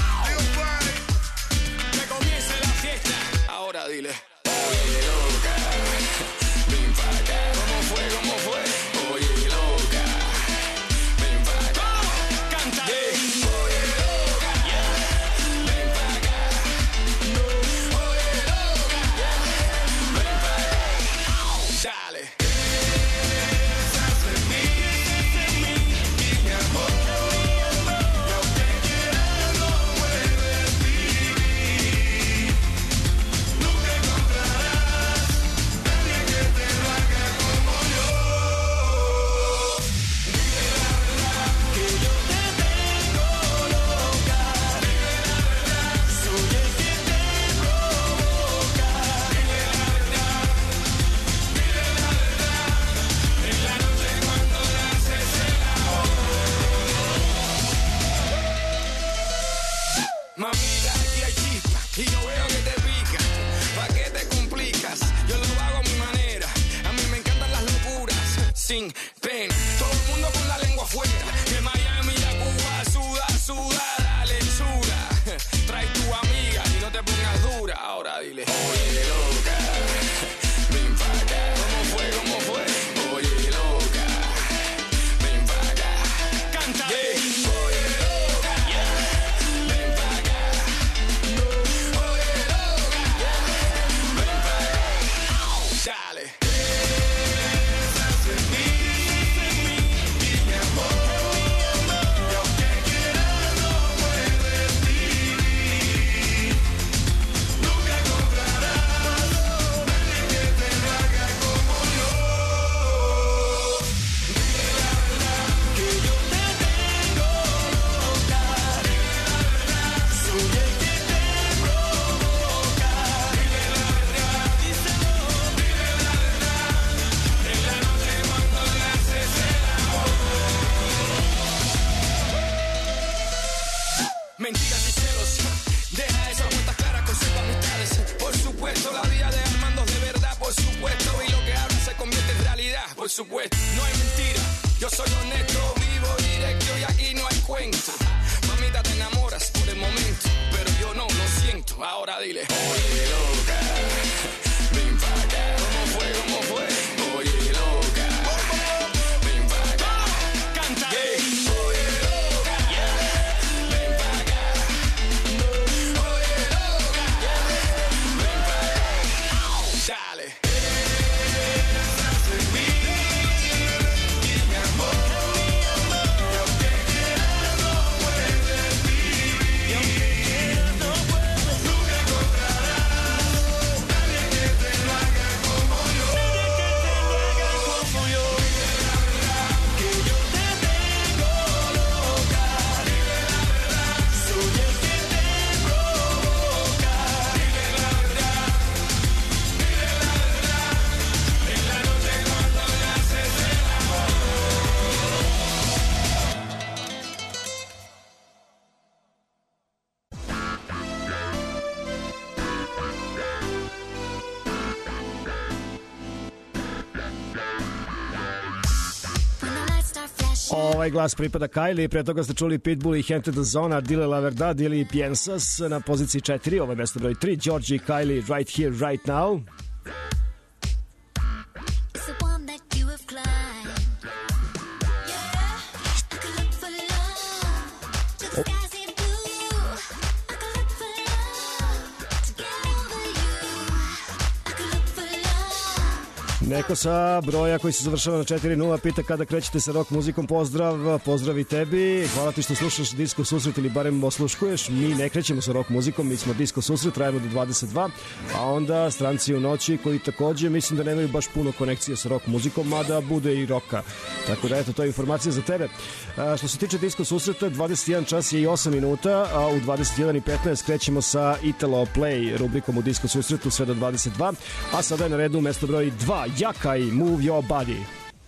Que comience la fiesta. Ahora dile. Oye, loca, ven pa' acá. ¿Cómo fue? ¿Cómo fue? Oye, loca, ven pa' acá. Canta. Yeah. Oye, loca, yeah. Ven pa' acá. No. Oye, loca, yeah. Ven pa' acá. Dale. Piensas en mí, en mí, mi amor. Y aunque quieras no puedes vivir. Nunca encontrarás nadie que te lo haga como yo. Dile la verdad que yo te tengo loca. Dile la verdad, soy el que te provoca. Dile la verdad, dile la verdad. En la noche cuando le haces el amor. Mamita, aquí hay chispa y yo veo que te pica. ¿Pa' qué te complicas? Yo lo hago a mi manera. A mí me encantan las locuras sin pena. Todo el mundo con la lengua afuera. De Miami a Cuba, suda, suda, dale chula. Trae tu amiga y no te pongas dura. Ahora dile. Oye, loca, ven pa' acá. ¿Cómo fue? ¿Cómo fue? Oye, loca, ven pa' acá. Canta. Yeah. Oye, loca, yeah. Ven pa' acá. No. Oye, loca, yeah. Ven pa' acá. Dale. Piensas en mí, en mí, mi amor. Y aunque quieras no puedes vivir. Nunca encontrarás nadie que te lo haga como yo. Dile la verdad que yo te tengo loca. Dile la verdad, soy el que te provoca. Dile la verdad, díselo. Dile la verdad, en la noche cuando le haces el amor. Mentiras y celos, deja esas cuentas claras, conserva amistades. Por supuesto, la vida de Armando es de verdad, por supuesto. Y lo que habla se convierte en realidad, por supuesto. No hay mentira, yo soy honesto, vivo directo y aquí no hay cuento. Mamita, te enamoras por el momento, pero yo no lo siento. Ahora dile. Oye, loca, ven pa' acá. ¿Cómo fue? ¿Cómo fue? Oye, loca, ven pa' acá. Canta. Yeah. Oye, loca, yeah. Ven pa' acá. No. Oye, loca, yeah. Ven pa' acá. Dale. Piensas en mí, mi amor. Y aunque quieras no puedes vivir. Y aunque quieras no puedes. Nunca encontrarás Ovaj glas pripada Kylie, pre toga ste čuli Pitbull i Gente da Zona, Dile la Verdad ili Piensas na poziciji četiri, ovo je mesto broj tri, George i Kylie, Right Here, Right Now. Neko sa broja koji se završava na četiri nula pita kada krećete sa rock muzikom. Pozdrav, pozdrav i tebi. Hvala ti što slušaš Disco Susret ili barem osluškuješ. Mi ne krećemo sa rock muzikom, mi smo Disco Susret, trajemo do dvadeset dva, a onda Stranci u noći koji takođe mislim da nemaju baš puno konekcije sa rock muzikom, mada bude i roka. Tako da eto, to je informacija za tebe. A, što se tiče Disco Susreta, dvadeset jedan čas je i osam minuta, a u dvadeset jedan i petnaest krećemo sa Italo Play rubrikom u Disco Susretu sve do dvadeset dva, a sada je na redu mesto broj dva, Jaka i Move Your Body.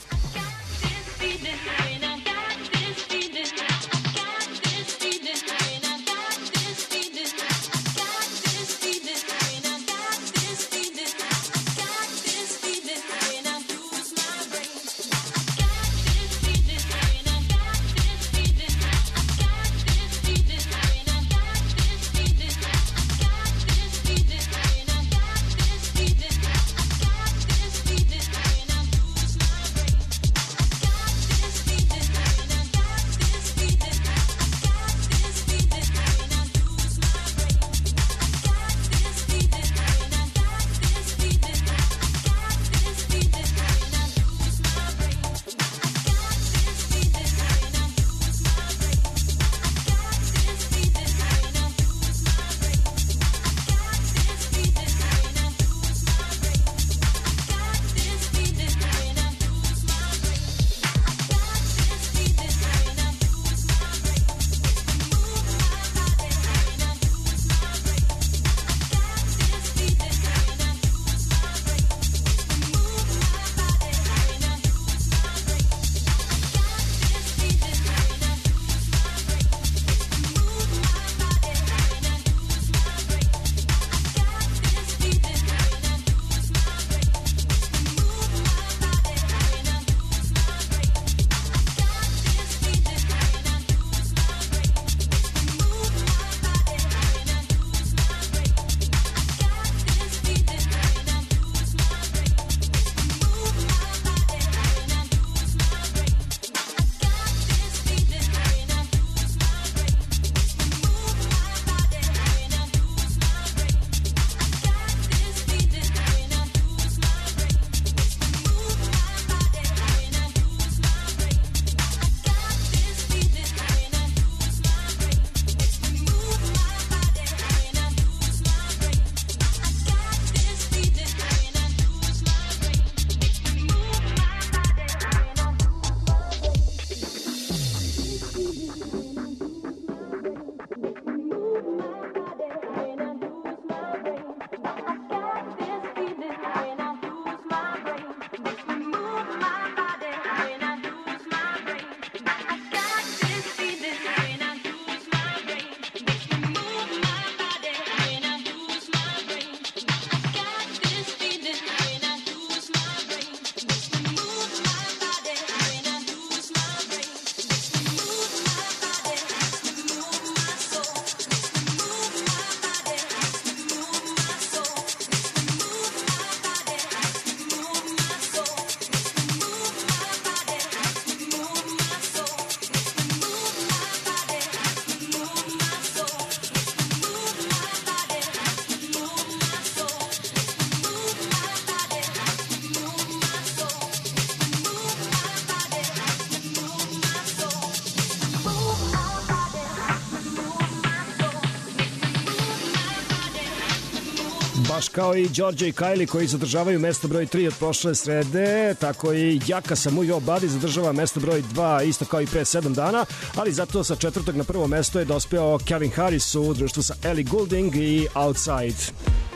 Baš kao i George i Kylie koji zadržavaju mesto broj tri od prošle srede, tako i Jaka sa Move Your Body zadržava mesto broj dva isto kao i pre sedam dana, ali zato sa četvrtog na prvo mesto je dospeo Calvin Harris u društvu sa Ellie Goulding i Outside.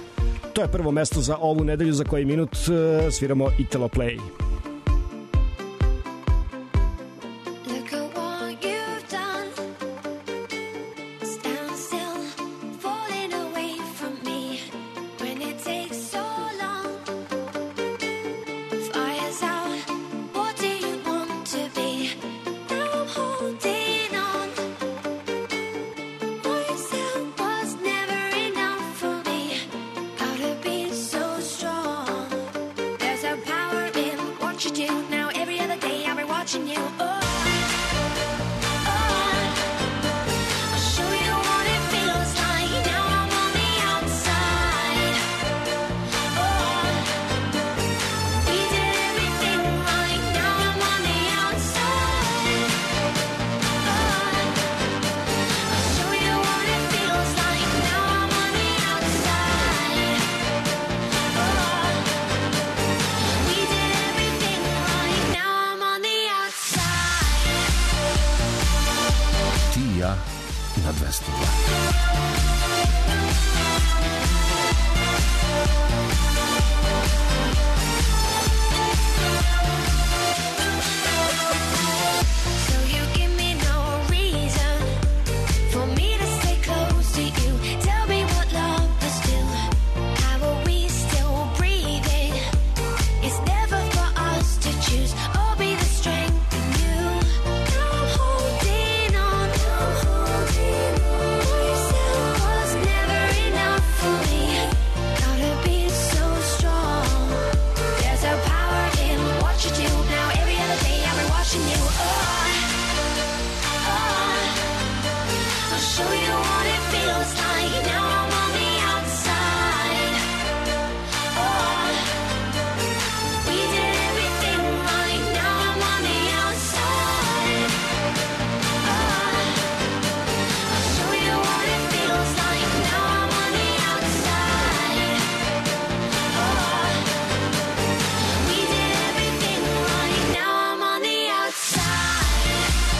To je prvo mesto za ovu nedelju, za koji minut sviramo Italo Play. Fires out, what do you want to be? what you do. Now every other day I'll be watching you. Oh, oh. I'll show you what it feels like. Now I'm on the outside. Oh, we did everything right. Now I'm on the outside. Oh, I'll show you what it feels like. Now I'm on the outside. Oh, we did everything right. Now I'm on the outside. Tija na dvesto dva. So you give me no reason for me to stay close to you. Tell me what love is still. How are we still breathing? It's never for us to choose. Or be the strength in you. Now I'm holding on. Now I'm holding on. Yourself was never enough for me. Gotta be so strong. There's a power in what you do. Now every other day I'll be watching you. Oh, oh. I'll show you what it feels like. Now I'm on the outside. Oh, we did everything right. Now I'm on the outside. Oh, I'll show you what it feels like. Now I'm on the outside. Oh, we did everything right. Now I'm on the outside.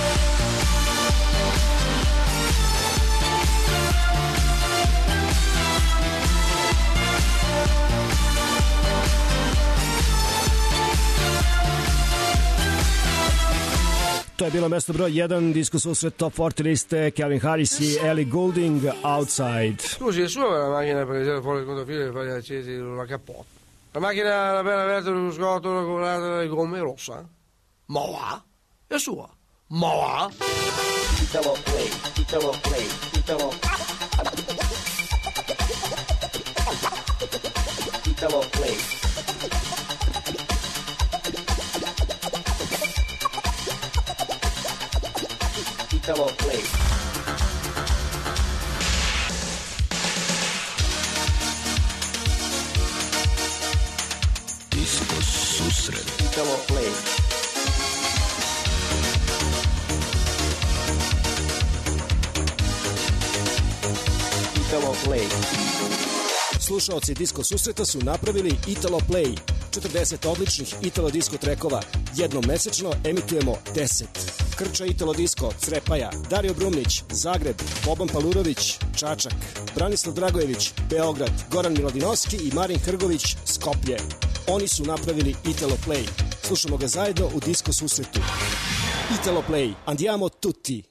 To je bilo mesto broj jedan, disco susret top četrdeset liste, Calvin Harris i Ellie Goulding, Outside. Scusi, è sua la macchina per tirare fuori il controfilo e fargli accesi la capota? La macchina appena aperta in uno scotolo con le gomme rossa? Ma va? È sua? Ma va? Italo Play, Italo Play, Italo Italo Play. Italo Play. Disco susret. Italo Play. Italo Play. Slušaoci disco susreta su napravili Italo Play, četrdeset odličnih Italo disco trekova. Jednom mesečno emitujemo deset. Krča Italo disco, Crepaja, Dario Brumnić, Zagreb, Boban Palurović, Čačak, Branislav Dragojević, Beograd, Goran Miladinovski i Marin Hrgović, Skoplje. Oni su napravili Italo Play. Slušamo ga zajedno u disco susretu. Italo Play, andiamo tutti.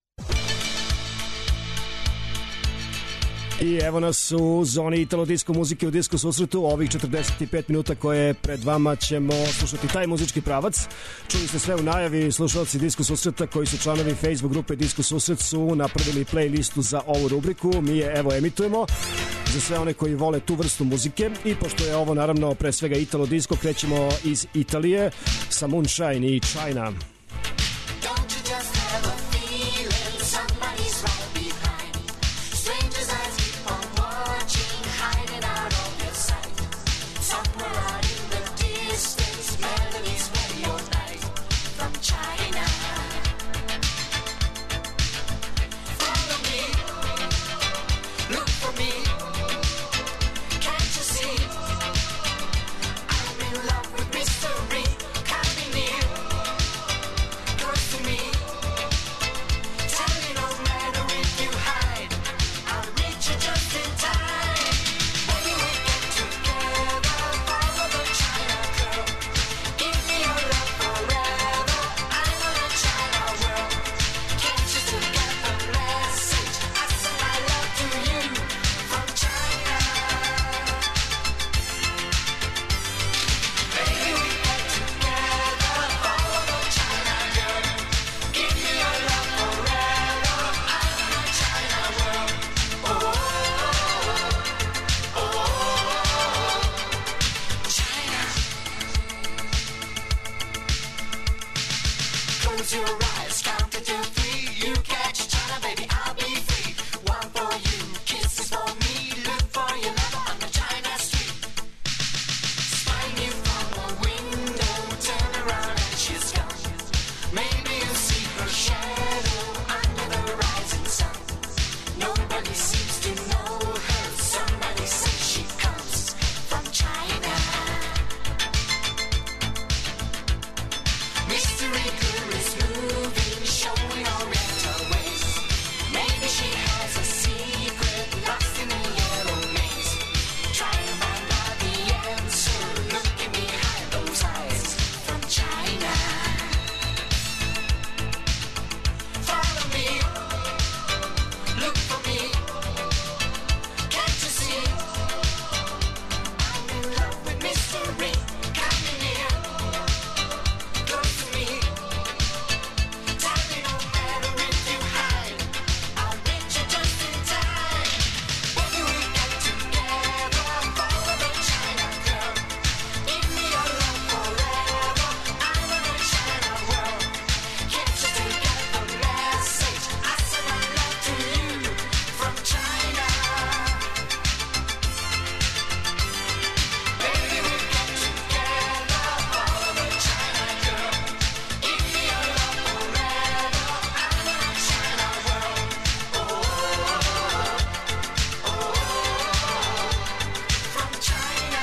I evo nas u zoni Italo disco muzike u disco susretu. Ovih četrdeset pet minuta koje pred vama ćemo slušati taj muzički pravac. Čuli ste sve u najavi, slušalci disco susreta koji su članovi Facebook grupe Disco susret su napravili playlistu za ovu rubriku. Mi je evo emitujemo za sve one koji vole tu vrstu muzike. I pošto je ovo naravno pre svega Italo disco, krećemo iz Italije sa Moonshine i China. I'm in love with mystery, coming near. close your eyes, count to three. You catch China, baby, I'll be free. One for you, kisses for me. Look for your lover on the China street. Spying you from a window, turn around and she's gone. Maybe you see her shadow under the rising sun. Nobody seems to know her. Somebody says she comes from China. Mystery girl is moving, showing oriental ways. Maybe she has a secret lost in a yellow maze. Try to find out the answer. Looking behind those eyes from China. Follow me, look for me. Can't you see? I'm in love with mystery. Coming here, close to me. Tell me no matter if you hide, I'll reach you just in time. Baby, we get together, follow the China girl. Give me your love forever. I want a China world. Can't you take out the message? I send my love to you from China. Baby, we get together, follow the China girl. Give me your love forever. I want a China world. Oh, oh, oh, from China.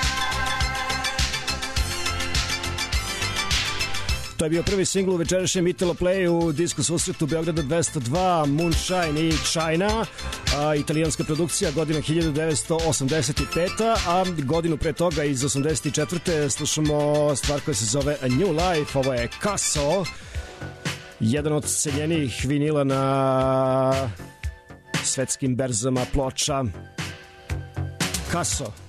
To je bio prvi singl u večerašnjem Italo Play u disku susretu Beograda dvesta dva, Moonshine i China, a, italijanska produkcija, godina hiljadu devetsto osamdeset peta, a godinu pre toga iz osamdeset četvrte slušamo stvar koja se zove A New Life, ovo je Casso, jedan od cenjenijih vinila na svetskim berzama ploča. Casso.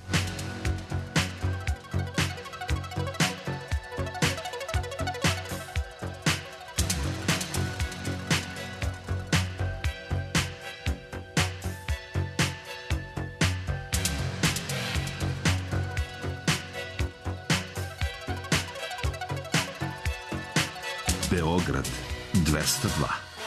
Beograd dvesta dva.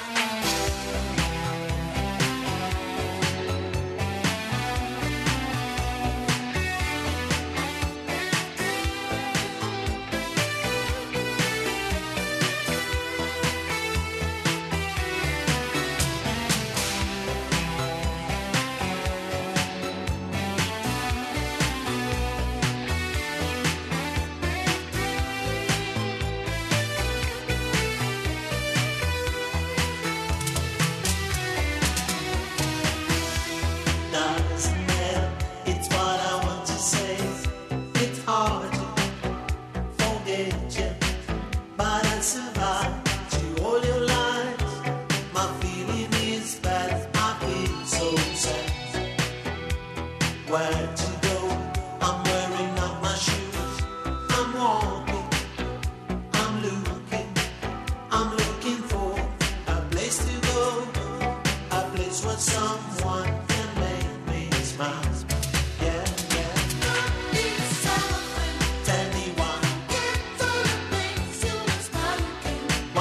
Doesn't matter, it's what I want to say. It's hard to forget you, but I survived to all your lies. My feeling is bad, I feel so sad. Where to go? I'm wearing out my shoes. I'm walking, I'm looking, I'm looking for a place to go, a place where someone can make me smile. Yeah, yeah. Tell me why.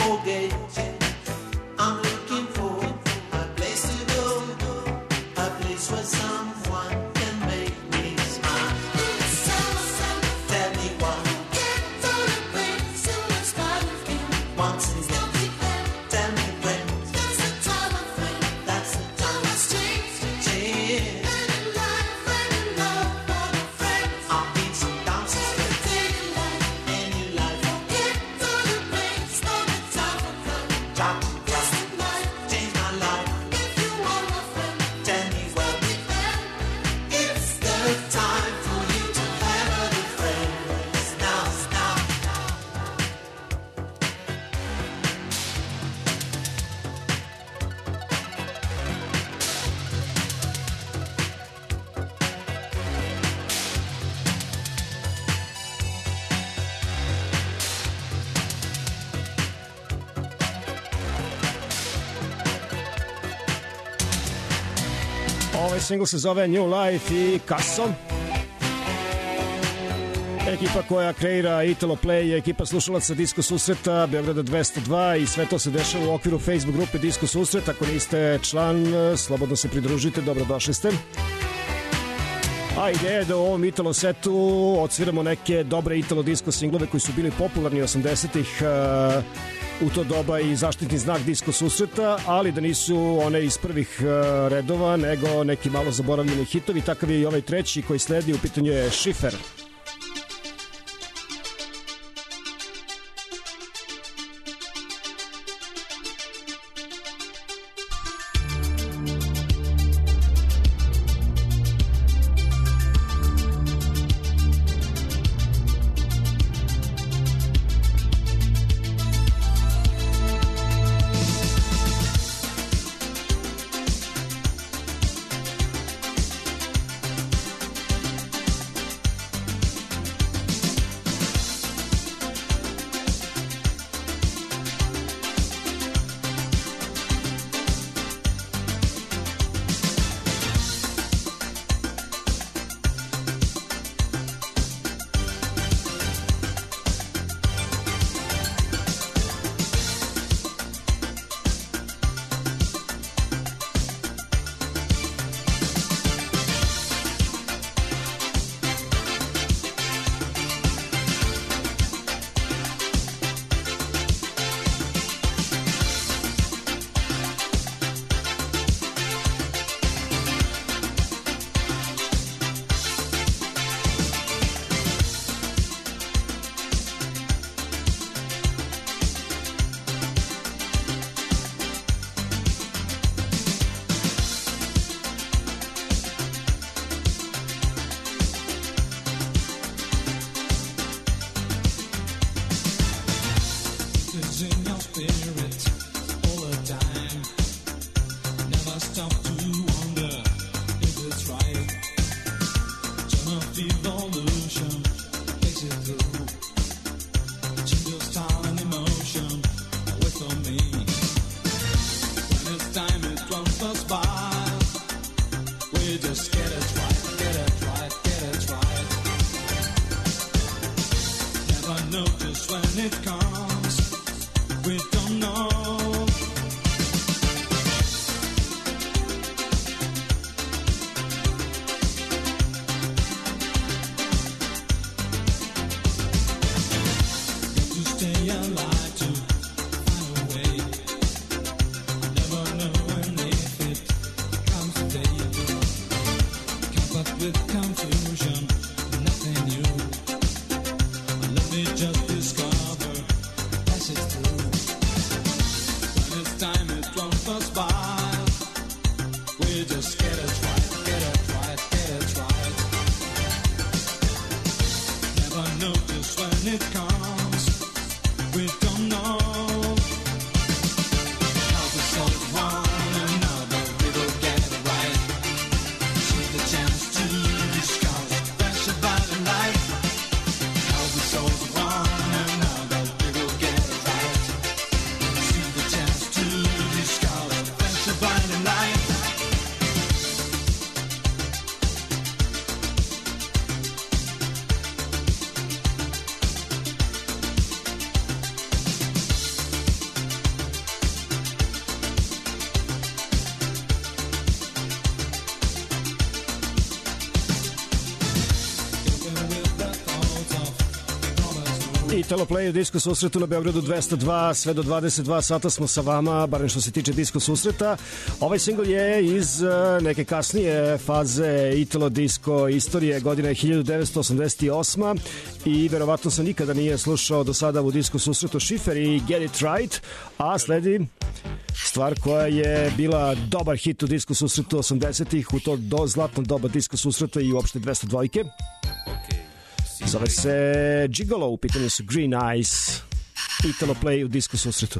forget. I'm looking for a place to go, a place where someone can make me smile. Tell me why. Once again. Tell me when. That's the time of change. Change. I'll be some dances in your life. Try to change my life. Tell me when. It's the time for you to have a good friend. Now, now. Ovaj single se zove New Life i Kaso. Ekipa koja kreira Italo Play je ekipa slušalaca Disko Susreta Beograda dvesta dva i sve to se dešava u okviru Facebook grupe Disko Susret. Ako niste član, slobodno se pridružite, dobrodošli ste. A ideja je da u ovom Italo setu odsviramo neke dobre Italo disco singlove koji su bili popularni osamdesetih u to doba i zaštitni znak Disko Susreta, ali da nisu one iz prvih redova, nego neki malo zaboravljeni hitovi. Takav je i ovaj treći koji sledi, u pitanju je Šifer. Just discover, pass it through. Italo Play u Disko susretu na Beogradu dvesta dva, sve do dvadeset dva sata smo sa vama, barem što se tiče Disko susreta. Ovaj singl je iz neke kasnije faze Italo Disko istorije, godina je hiljadu devetsto osamdeset osma i verovatno sam nikada nije slušao do sada u Disko susretu Šifer i Get It Right, a sledi stvar koja je bila dobar hit u Disko susretu osamdesetih, u to do zlatno doba Disko susreta i uopšte dvesta dvojke. Zove se Gigolo, u pitanju su Green Eyes, Italo Play u Disko susretu.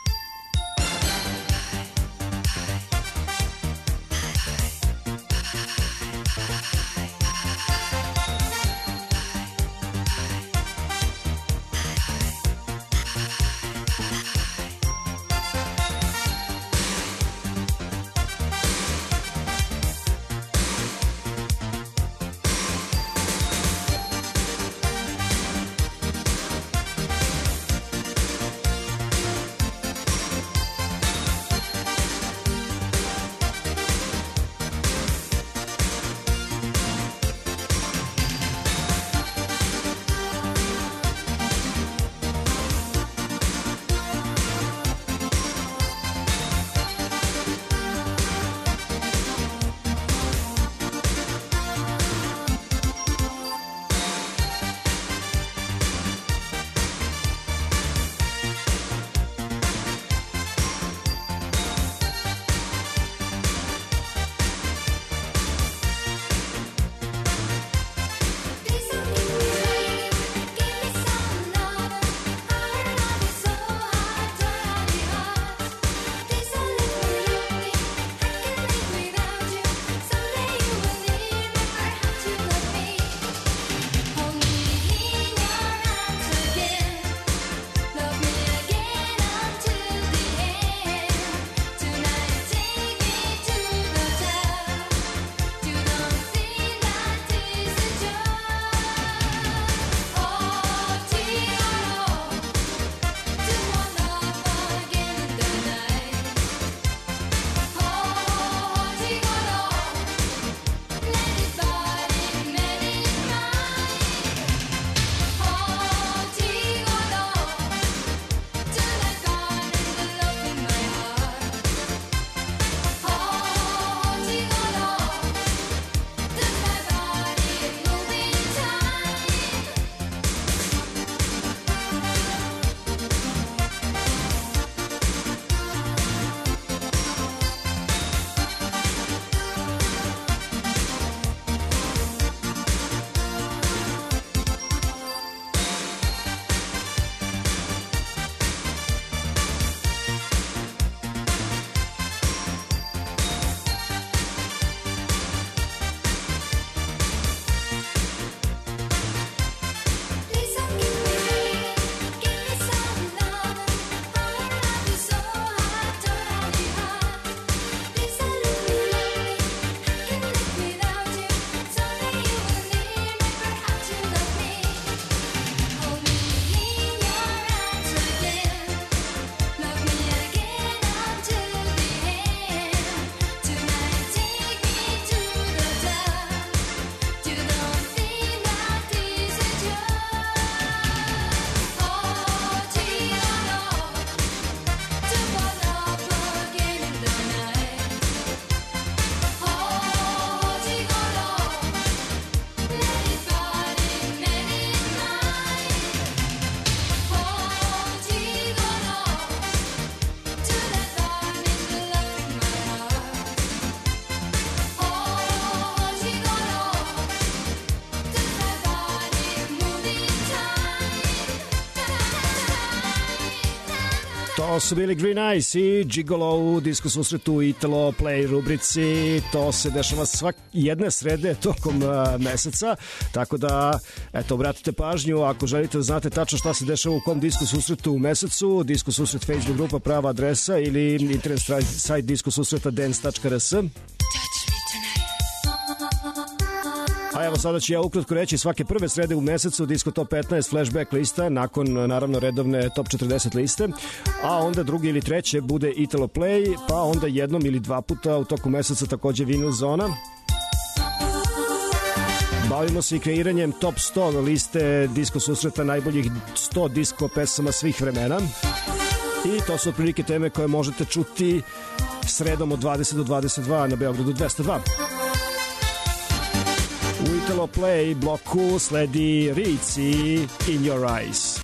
To su bili Green Eyes i Gigolo u Disko susretu Italo Play rubrici. To se dešava svak jedne srede tokom uh, meseca, tako da eto, obratite pažnju ako želite da znate tačno šta se dešava u kom Disko susretu u mesecu. Disko susret Facebook grupa prava adresa ili internet sajt disko susreta dance tačka r s. A evo sada ću ja ukratko reći svake prve srede u mesecu Disco Top petnaest flashback lista, nakon naravno redovne Top četrdeset liste, a onda drugi ili treće bude Italo Play, pa onda jednom ili dva puta u toku meseca takođe Vinyl Zona. Bavimo se i kreiranjem top sto liste disko susreta najboljih sto disko pesama svih vremena. I to su otprilike teme koje možete čuti sredom od dvadeset do dvadeset dva na Beogradu dvesta dva. U Italo Play bloku sledi Ritz i In Your Eyes.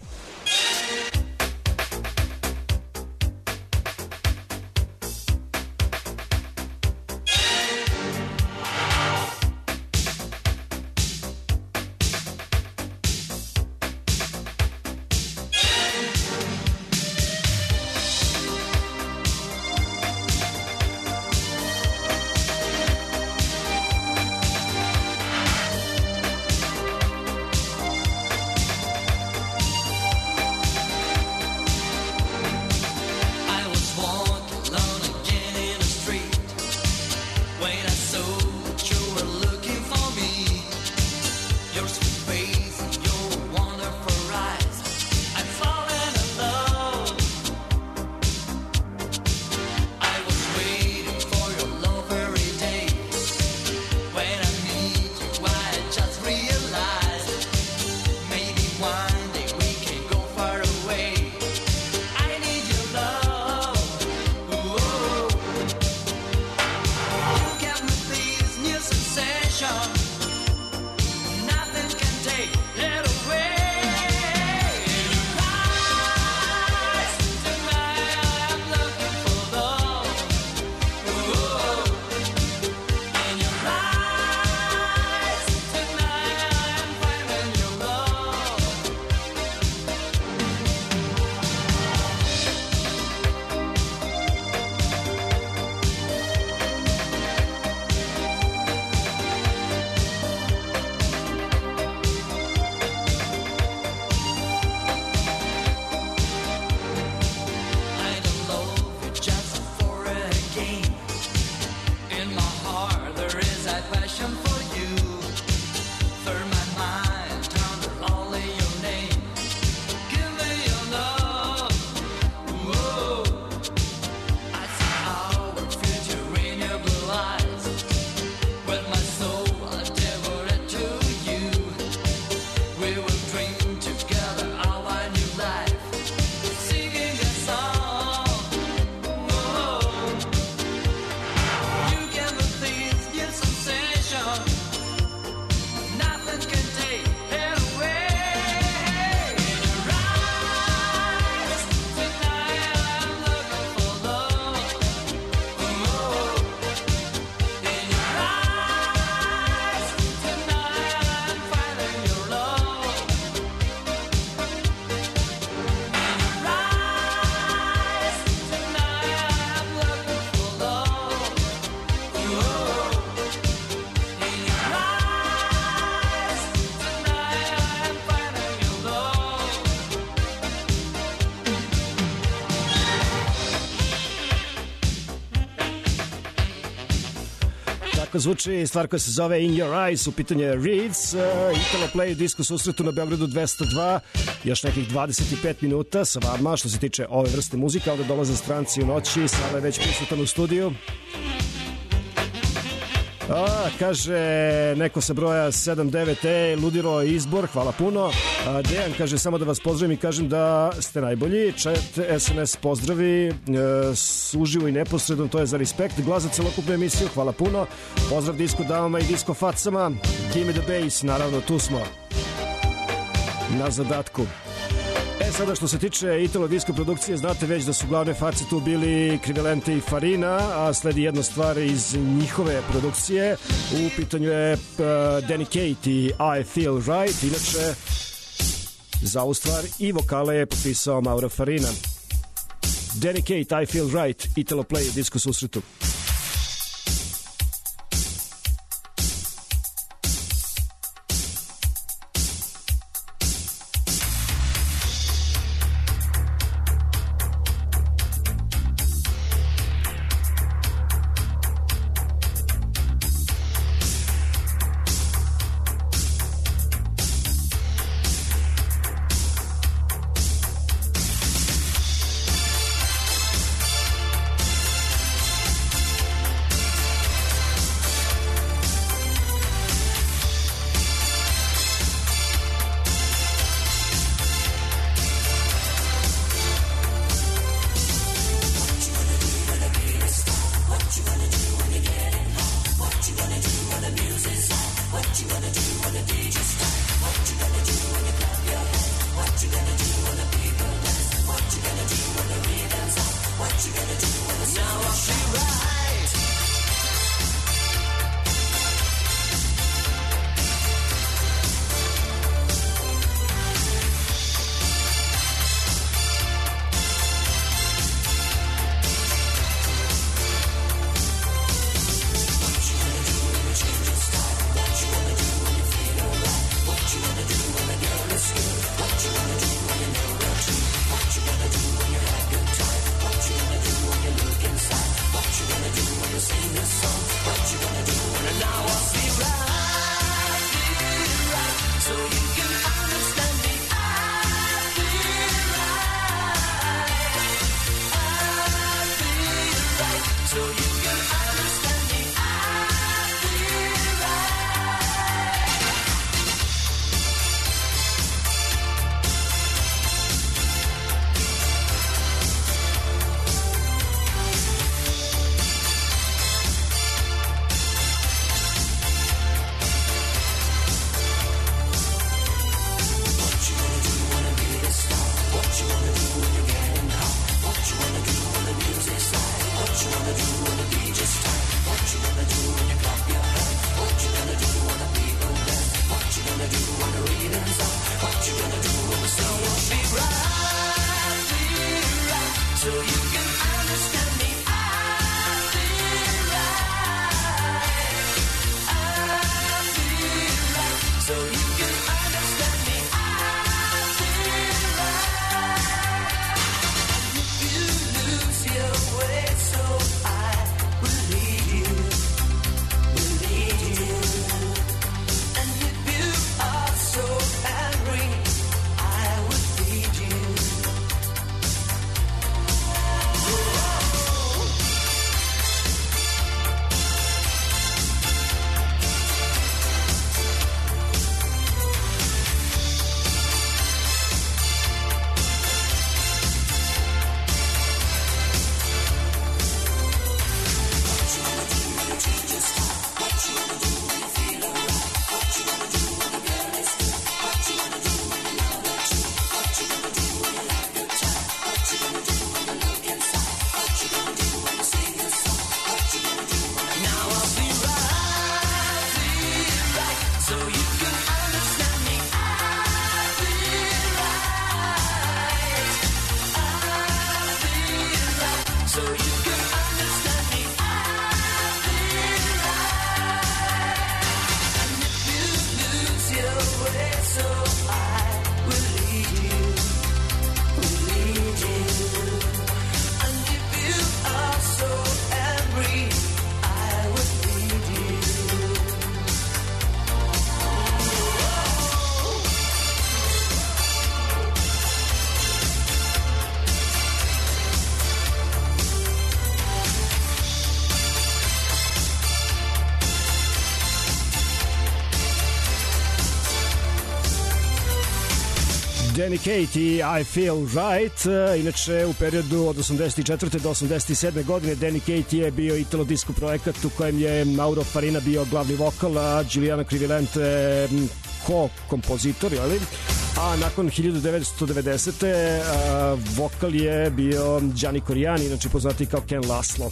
Tako zvuči stvar koja se zove In Your Eyes, u pitanju je Reeds, uh, Italo Play disco susretu na Beogradu dvesta dva, još nekih dvadeset pet minuta sa vama što se tiče ove vrste muzika, ovde dolaze stranci u noći, Sava je već prisutan u studiju. A, kaže neko sa broja sedam devet E, ludilo izbor, hvala puno. A, Dejan kaže samo da vas pozdravim i kažem da ste najbolji. Chat S N S pozdravi, e, uživo i neposredno, to je za respekt. Glas za celokupnu emisiju, hvala puno. Pozdrav disko damama i disko facama. Give me the bass, naravno tu smo na zadatku. E sada što se tiče Italo disco produkcije, znate već da su glavne face tu bili Krivelente i Farina, a sledi jedna stvar iz njihove produkcije. U pitanju je uh, Danny Kate i I Feel Right. Inače, za ovu stvar i vokale je potpisao Mauro Farina. Danny Kate, I Feel Right, Italo Play, disco susretu. so you can understand me. I've been right. And if you lose your way, so I will lead you, will lead you. And if you are so angry, I will lead you. Danny Katie, I Feel Right. Inače, u periodu od osamdeset četvrte do osamdeset sedme godine Danny Katie je bio italo disco projekat u kojem je Mauro Farina bio glavni vokal, a Giuliano Crivellente ko-kompozitor, jel? A nakon hiljadu devetsto devedesete vokal je bio Gianni Coriani, inače poznati kao Ken Laszlo.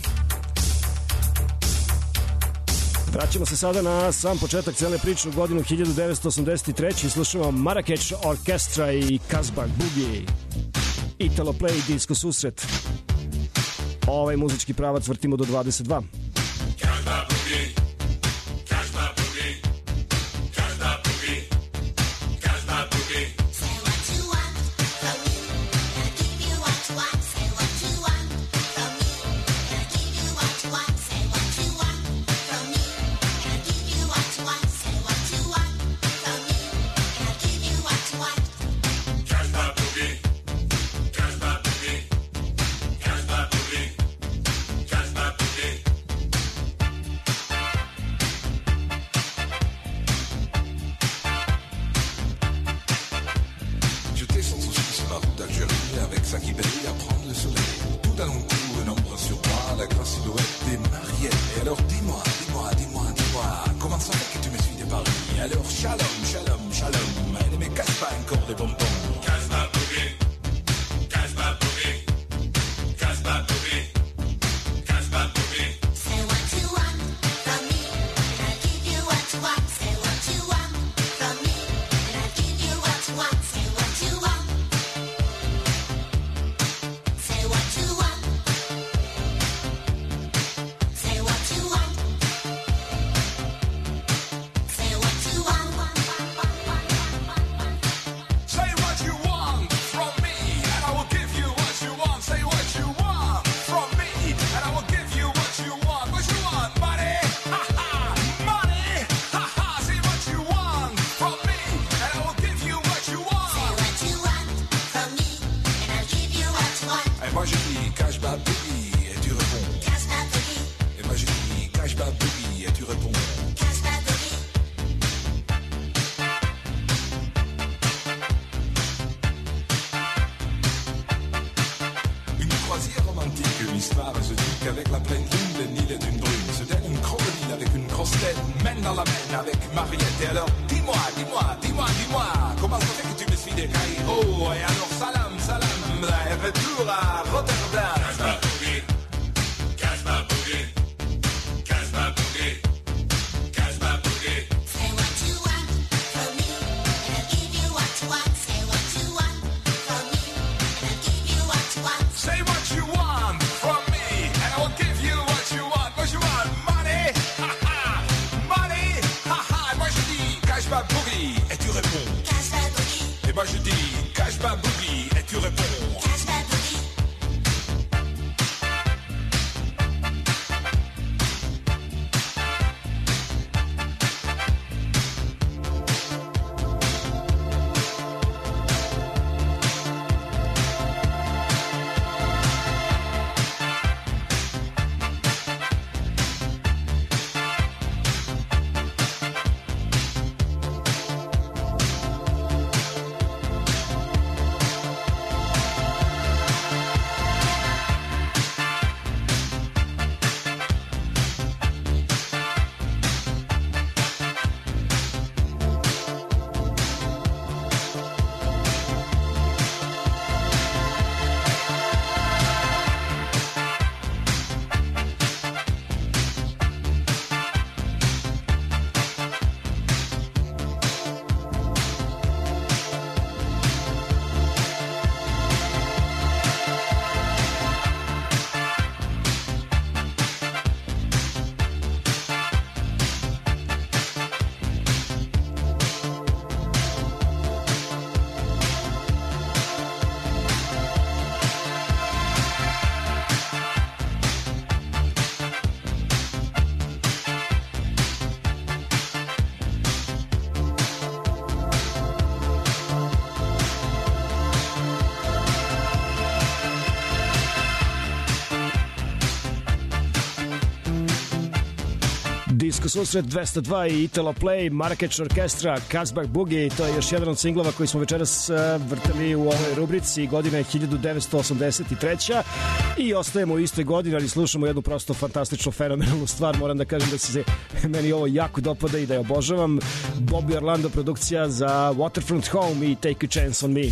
Vraćamo se sada na sam početak cele priče u godinu hiljadu devetsto osamdeset treće i slušamo Marrakech Orkestra i Casbah Boogie. Italo Play Disco Susret. Ovaj muzički pravac vrtimo do dvadeset dva. Casbah Boogie, Casbah Boogie, Casbah Boogie, Casbah Boogie. Say what you want from me, and I give you what you want. Say what you want from me, and I give you what you want. Say what you want from me, and I give you what you want. Say what you want from me, and I give you what you want. Casbah Boogie, Casbah Boogie, Casbah Boogie, Casbah Boogie. J'étais sans souci sur la route d'Algérie avec sa Kibéri à prendre le soleil. Tout d'un long coup, un ombre sur moi, la grasse silhouette des Marielle. Et alors dis-moi, dis-moi, dis-moi, dis-moi, comment ça fait que tu me suis de Paris? Alors shalom, shalom, shalom, elle ne me casse pas encore des bonbons. Casbah Boogie, Casbah Boogie, Casbah Boogie, Casbah Boogie. Say what you want from me, and I give you what you want. Say what you want from me, and I give you what you want. Say what you want. Say what you want. Say what you want. Say what you want. Say what you want from me, and I will give you what you want. Say what you want from me, and I will give you what you want. What you want, money? Ha ha, money? Ha ha. Say what you want from me, and I will give you what you want. Say what you want from me, and I'll give you what you want. Et moi je dis Casbah Boogie et tu réponds. Casbah Boogie, Et moi je dis Casbah Boogie et tu réponds. Casbah Boogie. Une croisière romantique, une histoire exotique avec la pleine lune, le Nil et d'une brune. Se donne une crocodile avec une grosse tête, main dans la main avec Mariette. Et alors, dis-moi, dis-moi, dis-moi, dis-moi, comment ça fait que tu me suis des Caïro? Et alors, salam, salam, et retour à Rotterdam. Casbah Boogie, Casbah Boogie, Casbah Boogie, Casbah Boogie. Say what you want from me, and I'll give you what you want. Say what you want from me, and I'll give you what you want. Say what you want from me, and I will give you what you want. What you want, money? Ha ha, money? Ha ha. Et moi je dis Casbah Boogie et tu réponds. Casbah Boogie, Et moi je dis Casbah Boogie et tu réponds. Casbah Boogie. Disco susret dvesta dva i Italo Play, Marrakech Orkestra, Kazbah Boogie, to je još jedan od singlova koji smo večeras vrtali u ovoj rubrici. Godina je hiljadu devetsto osamdeset treća i ostajemo u istoj godini, ali slušamo jednu prosto fantastičnu, fenomenalnu stvar. Moram da kažem da se meni ovo jako dopada i da je obožavam. Bobby Orlando produkcija za Waterfront Home i Take a Chance on Me.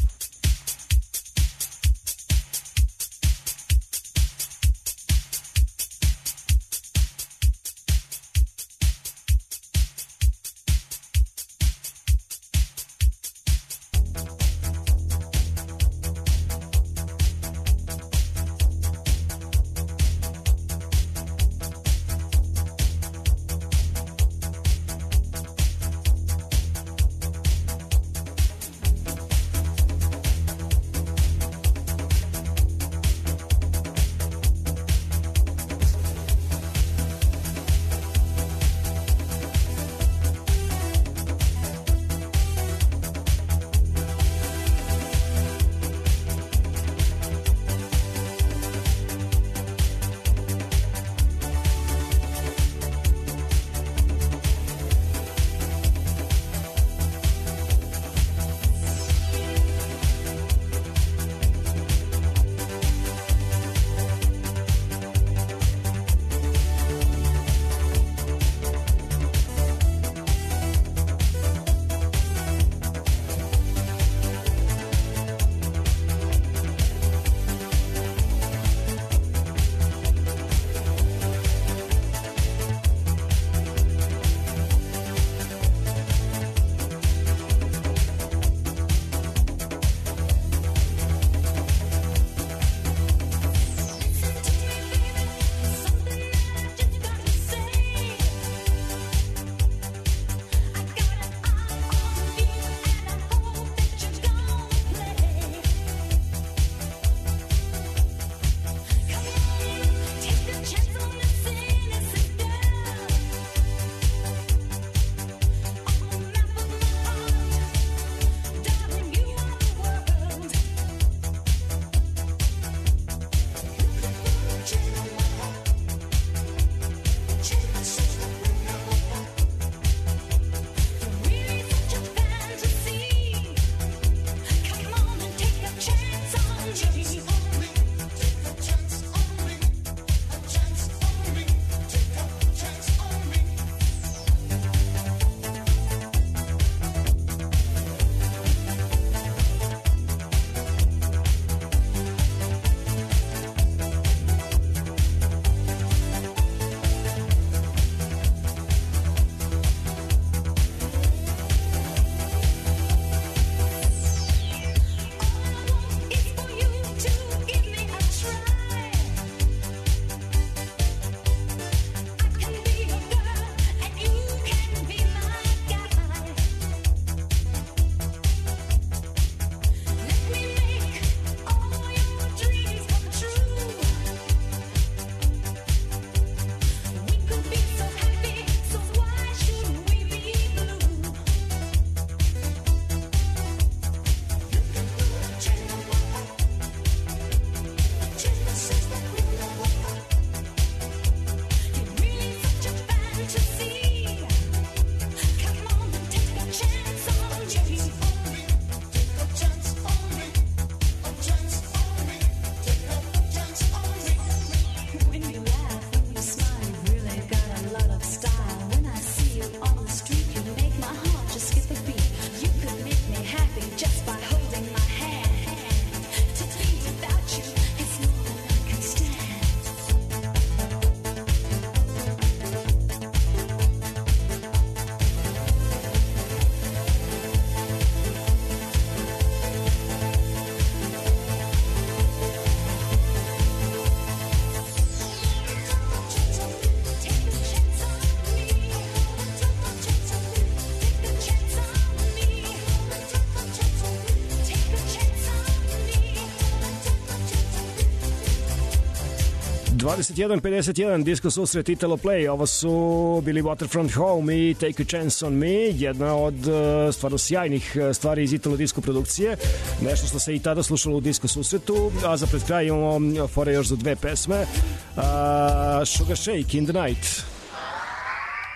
dvadeset jedan pedeset jedan Disco susret Italo Play. Ovo su bili Waterfront Home i Take a Chance on Me, jedna od uh, stvarno sjajnih stvari iz Italo disco produkcije, nešto što se i tada slušalo u Disco susretu. A za pred kraj imamo fore još za dve pesme. uh, Sugar Shake in the Night.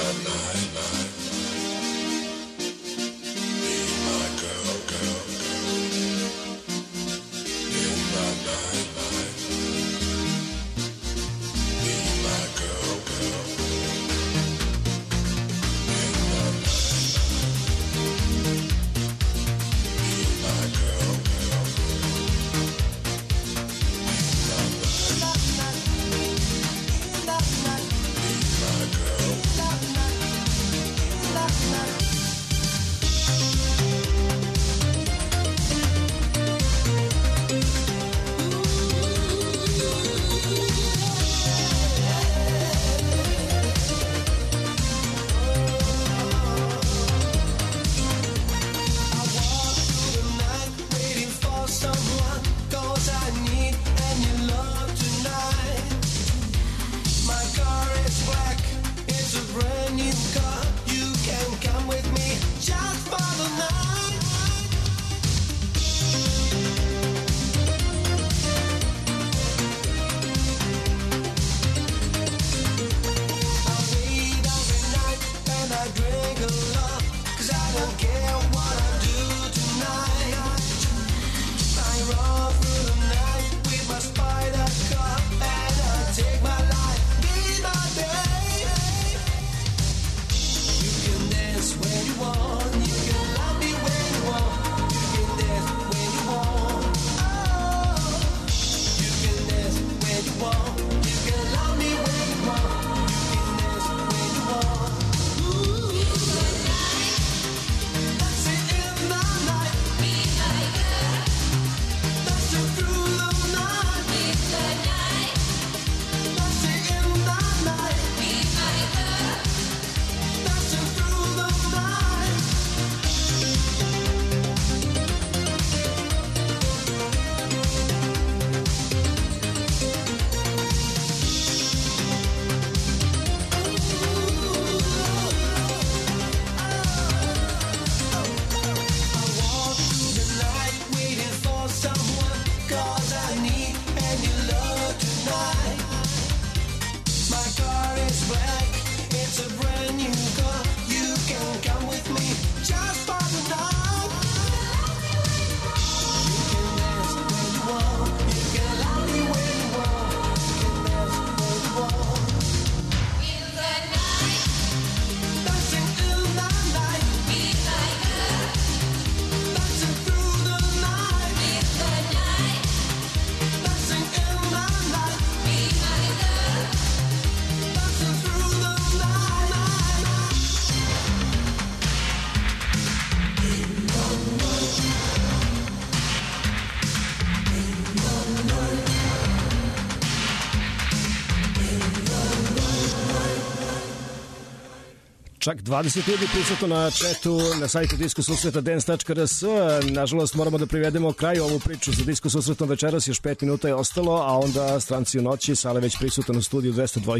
Čak dvadeset ljudi prisutno na chatu na sajtu Disko Susreta dance tačka r s. Nažalost moramo da privedemo kraju ovu priču za Disko Susretom večeras, još pet minuta je ostalo, a onda Stranci u noći, Sale već prisutan u studiju dvesta dva.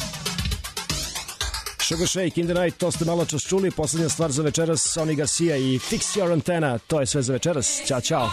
Sugar Shake, In the Night, to ste malo čas čuli. Poslednja stvar za večeras, Sonny Garcia i Fix Your Antenna. To je sve za večeras. Ćao, čao.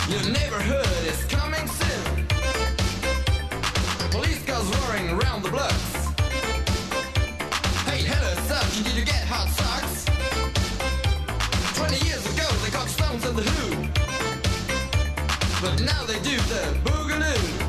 Your neighborhood is coming soon. Police cars roaring around the blocks. Hey, hello, sir, did you get hot socks? Twenty years ago they got Stones and the Who, but now they do the Boogaloo.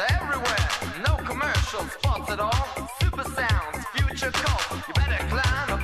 Spots at all, super sounds, future cult. You better climb